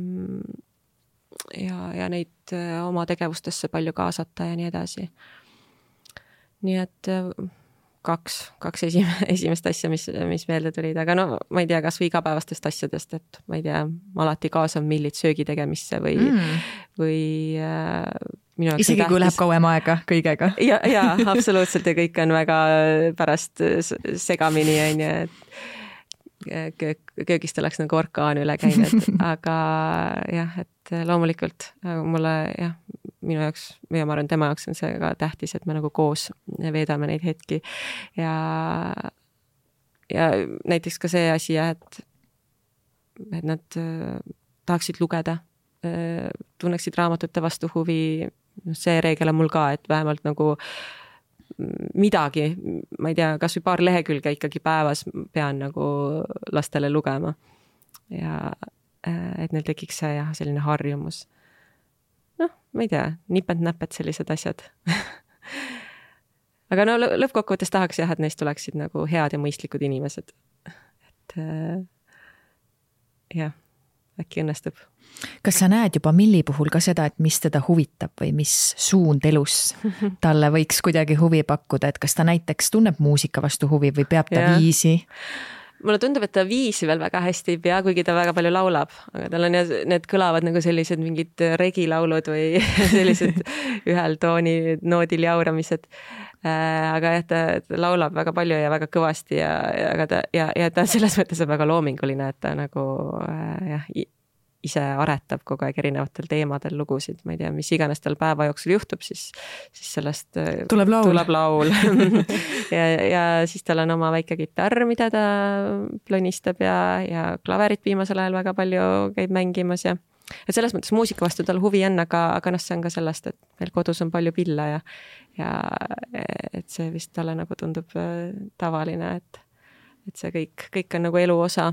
ja, ja neid oma tegevustesse palju kaasata ja nii edasi. Nii et kaks, kaks esim, esimest asja, mis, mis meelde tulid, aga no ma ei tea, kas või igapäevastest asjadest, et ma ei tea, ma alati kaasan Millit söögi tegemisse või, mm. või isegi kui läheb kauem aega kõigega. ja, ja absoluutselt ja kõik on väga pärast segamini on ju, et köök, köögist oleks nagu orkaan üle käinud, aga jah, et loomulikult mulle jah, minu jaoks, ja ma arvan, tema jaoks on see ka tähtis, et me nagu koos veedame neid hetki ja ja näiteks ka see asi, et, et nad tahaksid lugeda, tunneksid raamatute vastu huvi, see reegel on mul ka, et vähemalt nagu midagi, ma ei tea, kas või paar lehekülge ikkagi päevas pean nagu lastele lugema ja et neil tekiks see jah, selline harjumus. Noh, ma ei tea, nipet-näpet sellised asjad. Aga no lõppkokkuvõttes tahaks jah, et neist tuleksid nagu head ja mõistlikud inimesed. Et jah, äkki õnnestub. Kas sa näed juba Milli puhul ka seda, et mis teda huvitab või mis suund elus talle võiks kuidagi huvi pakkuda, et kas ta näiteks tunneb muusika vastu huvi või peab ta ja. viisi? Mulle tundub, et ta viisi veel väga hästi ei pea, kuigi ta väga palju laulab, aga tal on ja need kõlavad nagu sellised mingid regilaulud või sellised ühel tooni noodil jauramised. Aga jah, ta, ta laulab väga palju ja väga kõvasti ja, ja, ta, ja, ja ta selles mõttes on väga loominguline, et ta nagu jah, ise aretab kogu aeg erinevatel teemadel lugusid, ma ei tea, mis iganes tal päeva jooksul juhtub, siis, siis sellest tuleb laul, tuleb laul. ja, ja siis tal on oma väike kitarr, mida ta plonistab ja, ja klaverit viimasel ajal väga palju käib mängimas ja et selles mõttes muusika vastu tal huvi on, aga, aga noh, see on ka sellest, et meil kodus on palju pilla ja, ja et see vist talle nagu tundub tavaline, et, et see kõik, kõik on nagu elu osa.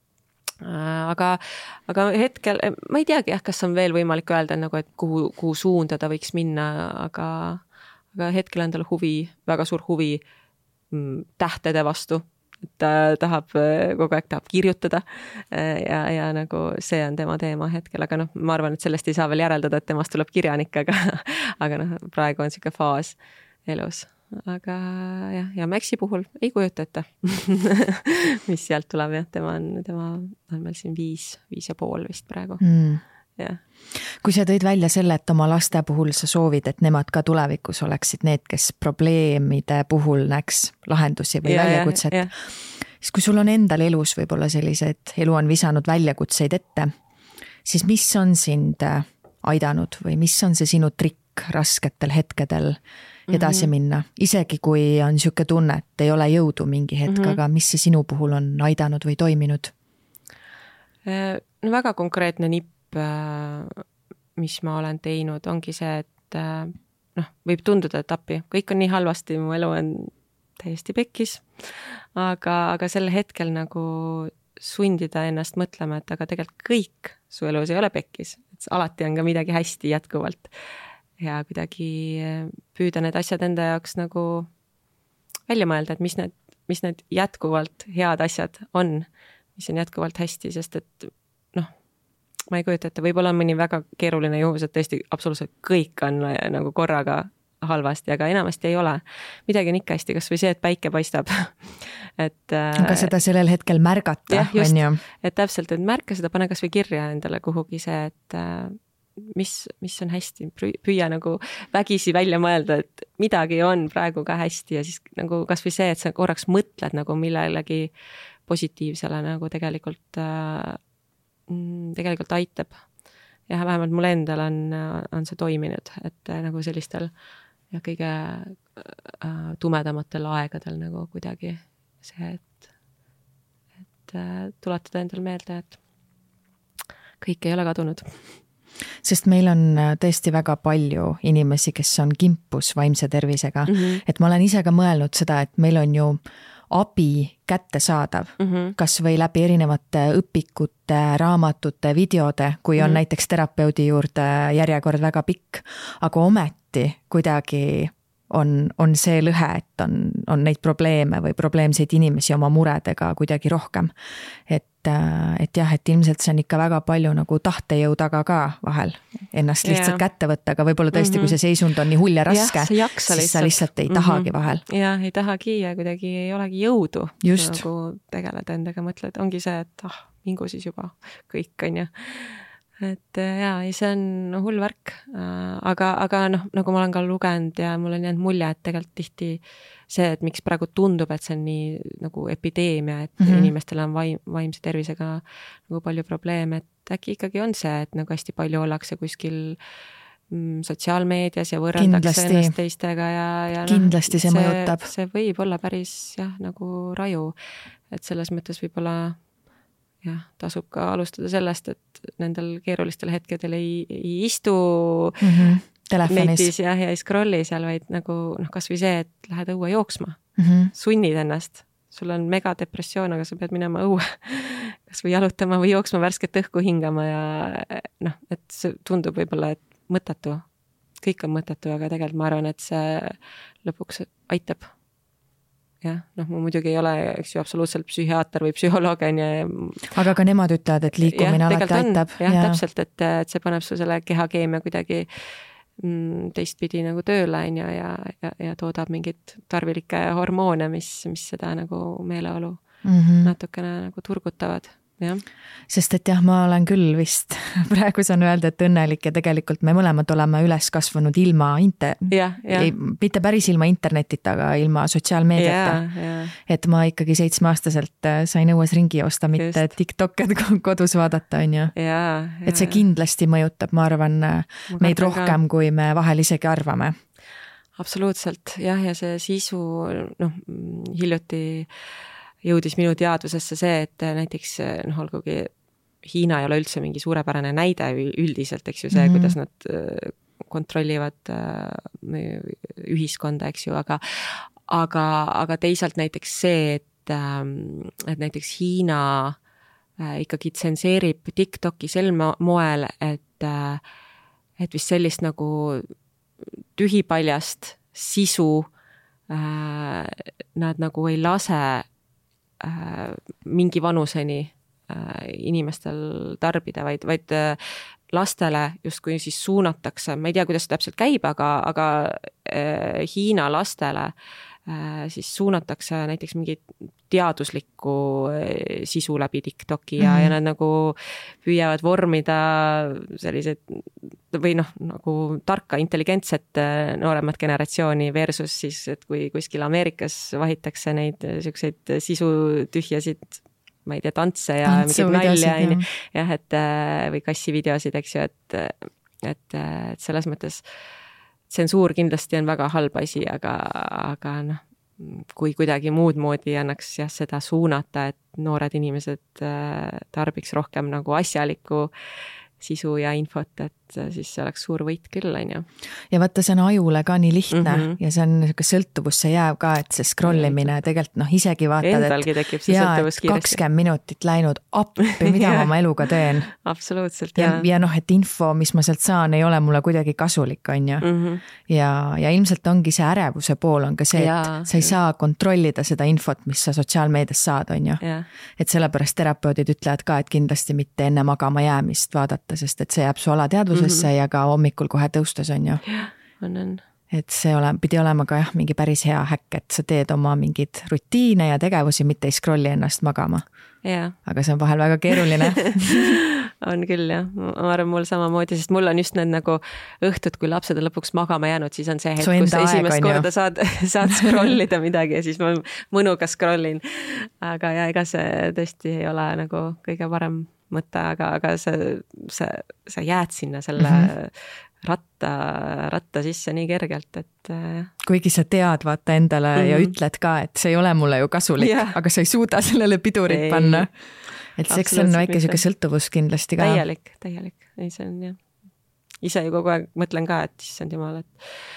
Aga, aga hetkel, ma ei teagi jah, kas on veel võimalik öelda, nagu, et kuhu, kuhu suunda ta võiks minna, aga, aga hetkel on tal huvi, väga suur huvi tähtede vastu. Ta tahab, kogu aeg tahab kirjutada ja, ja nagu see on tema teema hetkel, aga noh, ma arvan, et sellest ei saa veel järeldada, et temast tuleb kirjanik, aga, aga noh, praegu on siuke faas elus. Aga jah, ja Maxi puhul ei kujuta ette, mis sealt tuleb jah, tema on, tema on meil siin viis, viis ja pool vist praegu. Mm. Ja. Kui sa tõid välja selle, et oma laste puhul sa soovid, et nemad ka tulevikus oleksid need, kes probleemide puhul näeks lahendusi või ja, väljakutset, ja, ja. siis kui sul on endal elus võib-olla sellised, elu on visanud väljakutseid ette, siis mis on sind aidanud või mis on see sinu trikk rasketel hetkedel edasi minna, isegi kui on siuke tunne, et ei ole jõudu mingi hetk, mm-hmm. aga mis see sinu puhul on aidanud või toiminud? No väga konkreetne nipp, mis ma olen teinud, ongi see, et noh, võib tunduda, et appi, kõik on nii halvasti, mu elu on täiesti pekkis, aga, aga sel hetkel nagu sundida ennast mõtlema, et aga tegelikult kõik su elus ei ole pekkis, et alati on ka midagi hästi jätkuvalt ja kuidagi püüda need asjad enda jaoks nagu välja mõelda, et mis need, mis need jätkuvalt head asjad on, mis on jätkuvalt hästi, sest et noh, ma ei kujuta ette, võib-olla on mõni väga keeruline juhus, et tõesti absoluutselt kõik on nagu korraga halvasti, aga enamasti ei ole. Midagi on ikka hästi, kas või see, et päike paistab. et, aga seda sellel hetkel märgata, jah, just, on ju? Et täpselt, et märka seda, pane kas või kirja endale kuhugi see, et mis, mis on hästi, püüa nagu vägisi välja mõelda, et midagi on praegu ka hästi ja siis nagu kas või see, et sa korraks mõtled nagu millelegi positiivsele nagu tegelikult tegelikult aitab. Ja vähemalt mul endal on, on see toiminud, et nagu sellistel ja kõige äh, tumedamatel aegadel nagu kuidagi see, et, et äh, tuletada endal meelde, et kõik ei ole kadunud. Sest meil on tõesti väga palju inimesi, kes on kimpus vaimse tervisega, mm-hmm. et ma olen ise ka mõelnud seda, et meil on ju abi kättesaadav, mm-hmm. kas või läbi erinevate õpikute, raamatute, videode, kui on mm-hmm. näiteks terapeudi juurde järjekord väga pikk, aga ometi kuidagi on, on see lõhe, et on, on neid probleeme või probleemseid inimesi oma muredega kuidagi rohkem. Et, et jah, et ilmselt see on ikka väga palju nagu tahtejõu taga ka vahel ennast lihtsalt yeah. kätte võtta, aga võib-olla tõesti, mm-hmm. kui see seisund on nii hull ja raske, ja, siis lihtsalt. sa lihtsalt ei tahagi mm-hmm. vahel. Ja ei tahagi ja kuidagi ei olegi jõudu Just. nagu tegeleda endaga, mõtled, ongi see, et ah, mingu siis juba kõik on ju. et jaa, ei, see on hull värk, aga, aga noh, nagu ma olen ka lugenud ja mul on jäänud mulje, et tegelikult tihti see, et miks praegu tundub, et see on nii nagu epideemia, et mm -hmm. inimestel on vaim, vaimse tervisega nagu palju probleeme, et äkki ikkagi on see, et nagu hästi palju ollakse kuskil sotsiaalmeedias ja võrreldakse ennast teistega ja, ja kindlasti no, see, see mõjutab. See võib olla päris jah, nagu raju, et selles mõttes võib-olla jah, tasub ka alustada sellest, et nendel keerulistel hetkedel ei, ei istu mm -hmm. telefonis netis ja, ja ei scrolli seal, vaid nagu noh, kas või see, et lähed õue jooksma, mm -hmm. sunnid ennast, sul on megadepressioon, aga sa pead minema õue kas või jalutama või jooksma värsket õhku hingama ja noh, et see tundub võib-olla, et mõttetu, kõik on mõttetu, aga tegelikult ma arvan, et see lõpuks aitab. Jah, noh, ma muidugi ei ole, eks ju, absoluutselt psühhiaater või psühholoog on ja aga ka nemad ütlevad, et liikumine ja, alati aitab. Jah, ja. täpselt, et, et see paneb su selle kehakeemia kuidagi teistpidi nagu tööle on ja, ja, ja, ja toodab mingit tarvilikke hormoone, mis, mis seda nagu meeleolu mm -hmm. natukene nagu turgutavad. Ja. Sest et jah, ma olen küll vist praegu saan öelda, et õnnelik ja tegelikult me mõlemad oleme üles kasvanud ilma inter... ja, ja. Ei, mitte päris ilma internetita, aga ilma sotsiaalmeediata. Et ma ikkagi seitsmeaastaselt sain õues ringi joosta, mitte Just. TikTok'ed kodus vaadata, on ju. Et see kindlasti mõjutab, ma arvan, ma meid rohkem, ka. Kui me vahel isegi arvame. Absoluutselt, jah, ja see sisu, noh, hiljuti jõudis minu teadvusesse see, et näiteks noh, olgugi Hiina ei ole üldse mingi suurepärane näide üldiselt, eks ju, see, mm-hmm. kuidas nad kontrollivad ühiskonda, eks ju, aga, aga, aga teisalt näiteks see, et, et näiteks Hiina ikkagi tsenseerib TikToki sel moel, et, et vist sellist nagu tühipaljast sisu nad nagu ei lase mingi vanuseni inimestel tarbida, vaid, vaid lastele justkui siis suunatakse, ma ei tea, kuidas see täpselt käib, aga, aga Hiina lastele siis suunatakse näiteks mingit teaduslikku sisu läbi TikToki ja, mm-hmm. ja nad nagu püüavad vormida sellised või noh, nagu tarka, intelligentset nooremat generatsiooni versus siis, et kui kuskil Ameerikas vahitakse neid selliseid sisu tühjasid, ma ei tea, tantse ja mingid nalja, jah, et või kassivideosid, eks ju, et, et, et selles mõttes tsensuur kindlasti on väga halb asi, aga, aga noh, kui kuidagi muud moodi annaks jah, seda suunata, et noored inimesed tarbiks rohkem nagu asjalikku sisu ja infot, et siis see oleks suur võit küll, on ju. Ja vaata, see on ajule ka nii lihtne mm -hmm. ja see on sõltuvusse jääv ka, et see scrollimine tegelikult noh, isegi vaatad, endalgi et, tekib see sõltuvus kiiresti. kakskümmend minutit läinud appi, mida ma oma eluga teen. Absoluutselt, ja. Ja noh, et info, mis ma sealt saan, ei ole mulle kuidagi kasulik, on ju. Mm -hmm. ja, ja ilmselt ongi see ärevuse pool on ka see, ja, et sa ei saa kontrollida seda infot, mis sa sotsiaalmeedias saad, on ju. Et sellepärast terapeudid ütlevad ka, et kindlasti mitte enne magama jäämist vaadata, sest et see jääb su alateadvusesse mm-hmm. ja ka hommikul kohe tõustes, on ju. Jah, on, on. Et see ole, pidi olema ka jah, mingi päris hea häkk, et sa teed oma mingid rutiine ja tegevusi, mitte ei scrolli ennast magama. Ja. Aga see on vahel väga keeruline. On küll, jah. Ma arvan, mul samamoodi, sest mul on just need nagu õhtud, kui lapsed on lõpuks magama jäänud, siis on see hetk, kus esimest korda saad, saad scrollida midagi ja siis ma mõnuga scrollin. Aga ja ega see tõesti ei ole nagu kõige parem mõte, aga, aga sa, sa, sa jääd sinna selle mm-hmm. ratta, ratta sisse nii kergelt, et kuigi sa tead vaata endale mm-hmm. ja ütled ka, et see ei ole mulle ju kasulik, yeah. aga sa ei suuda sellele pidurit ei. Panna. Et see, see on väike siuke sõltuvus kindlasti ka. Täielik, täielik. Ei, see on jah. Ise ju kogu aeg mõtlen ka, et issand jumal, et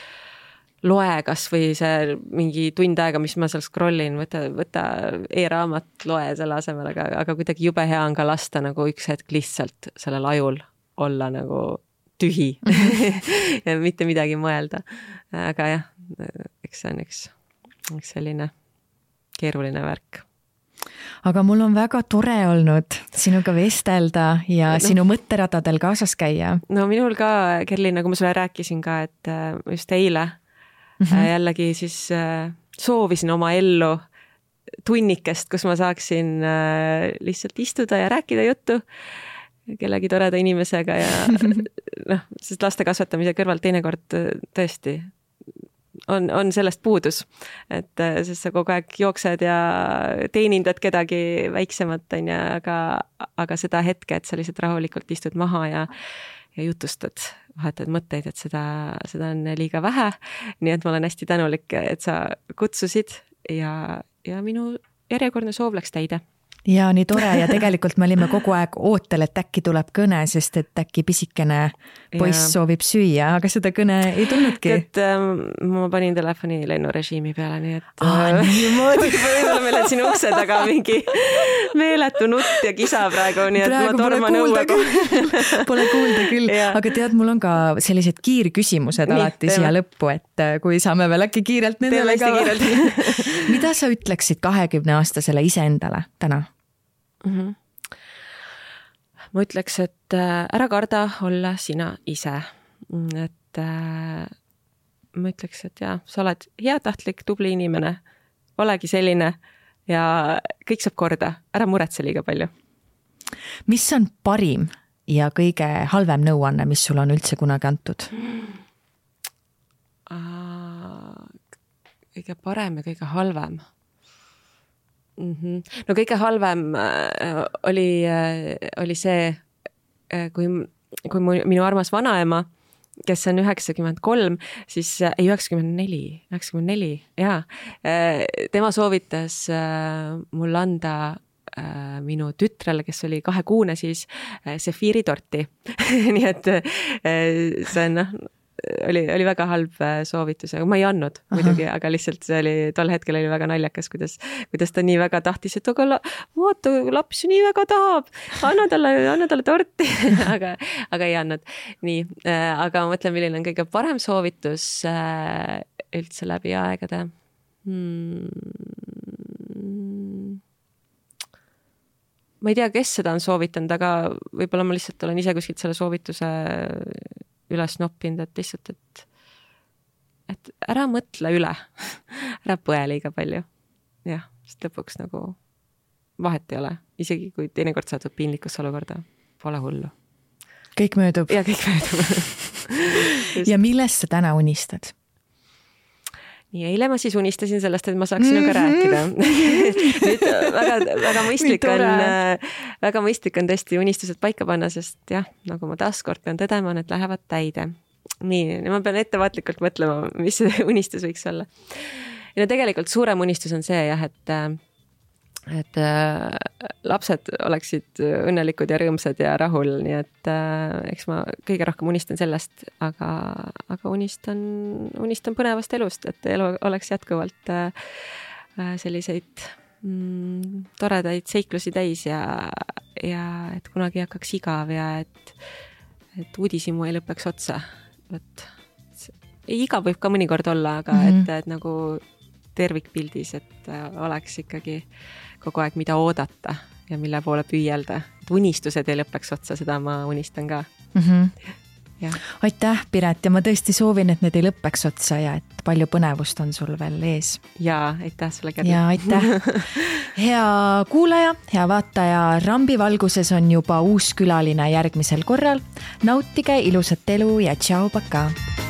loe kas või see mingi tund aega, mis ma seal scrollin, võta, võta e-raamat, loe selle asemel, aga, aga kuidagi jube hea on ka lasta nagu üks hetk lihtsalt sellel ajul olla nagu tühi ja mitte midagi mõelda. Aga jah, eks see on üks, üks selline keeruline värk. Aga mul on väga tore olnud sinuga vestelda ja no, sinu mõtteradadel kaasas käia. No minul ka, Kerli, nagu ma sulle rääkisin ka, et just eile Mm-hmm. jällegi siis äh, soovisin oma ellu tunnikest, kus ma saaksin äh, lihtsalt istuda ja rääkida juttu. kellegi toreda inimesega ja noh, sest laste kasvatamise kõrvalt teinekord tõesti on, on sellest puudus, et sest sa kogu aeg jooksed ja teenindad kedagi väiksemat, on ja, aga, aga seda hetke, et sa lihtsalt rahulikult istud maha ja, ja jutustad, vahetad mõtteid, et seda, seda on liiga vähe. Nii et ma olen hästi tänulik, et sa kutsusid ja, ja minu järjekordne soov läks täide. Ja nii tore ja tegelikult me olime kogu aeg ootel, et äkki tuleb kõne, sest et äkki pisikene poiss ja. soovib süüa, aga seda kõne ei tulnudki. Et ähm, ma panin telefoni lennurežiimi peale, nii et ah, niimoodi. Võib-olla meil on siin ukse taga mingi meeletu nutt ja kisa praegu, nii et praegu ma torman õue. Pole kuulda küll, aga tead, mul on ka sellised kiirküsimused nii, alati teeme. Siia lõppu, et kui saame veel äkki kiirelt nendele ka. Mida sa ütleksid kahekümne aastasele iseendale täna? Mm-hmm. Ma ütleks, et ära karda olla sina ise. Et ma ütleks, et jah, sa oled heatahtlik, tubli inimene, olegi selline ja kõik saab korda, ära muretse liiga palju. Mis on parim ja kõige halvem nõuanne, mis sul on üldse kunagi antud? Kõige parem ja kõige halvem. Mm-hmm. No kõige halvem oli, oli see, kui, kui minu armas vanaema, kes on üheksakümmend kolm, siis ei üheksakümmend neli, üheksakümmend neli, jaa. Tema soovitas mul anda minu tütrele, kes oli kahekuune siis, sefiiritorti. Nii et see on, noh, oli, oli väga halb soovitus, aga ma ei andnud muidugi, aga lihtsalt see oli, tol hetkel oli väga naljakas, kuidas, kuidas ta nii väga tahtis, et aga la, vaata, laps nii väga tahab, anna talle, anna talle torti, aga, aga ei andnud. Nii, aga ma mõtlen, milline on kõige parem soovitus üldse läbi aegade. Hmm. Ma ei tea, kes seda on soovitanud, aga võib-olla ma lihtsalt olen ise kuskilt selle soovituse üles noppinud, et lihtsalt, et, et ära mõtle üle, ära põe liiga palju. Jah, sest lõpuks nagu vahet ei ole. Isegi kui teinekord saadud piinlikusse olukorda, pole hullu. Kõik möödub. Ja kõik möödub. Ja millest sa täna unistad? Nii, eile ma siis unistasin sellest, et ma saaks sinuga rääkida. Nüüd väga, väga mõistlik on, väga mõistlik on tõesti unistused paika panna, sest jah, nagu ma taaskord pean tõdema, need lähevad täide. Nii, ma pean ettevaatlikult mõtlema, mis see unistus võiks olla. Ja no tegelikult suurem unistus on see jah, et et äh, lapsed oleksid õnnelikud ja rõõmsad ja rahul, nii et äh, eks ma kõige rohkem unistan sellest, aga, aga unistan, unistan põnevast elust, et elu oleks jätkuvalt äh, selliseid mm, toredaid seiklusi täis ja, ja et kunagi ei hakkaks igav ja et, et uudisimu ei lõpeks otsa. Et, igav võib ka mõnikord olla, aga mm-hmm. et, et nagu tervikpildis, et oleks ikkagi kogu aeg mida oodata ja mille poole püüelda. Et unistused ei lõpeks otsa, seda ma unistan ka. Mm-hmm. Ja. Aitäh, Piret, ja ma tõesti soovin, et need ei lõpeks otsa ja et palju põnevust on sul veel ees. Ja, aitäh sulle, Kerli. Ja, aitäh. Hea kuulaja, hea vaataja, Rambi valguses on juba uus külaline järgmisel korral. Nautige ilusat elu ja tšau, paka!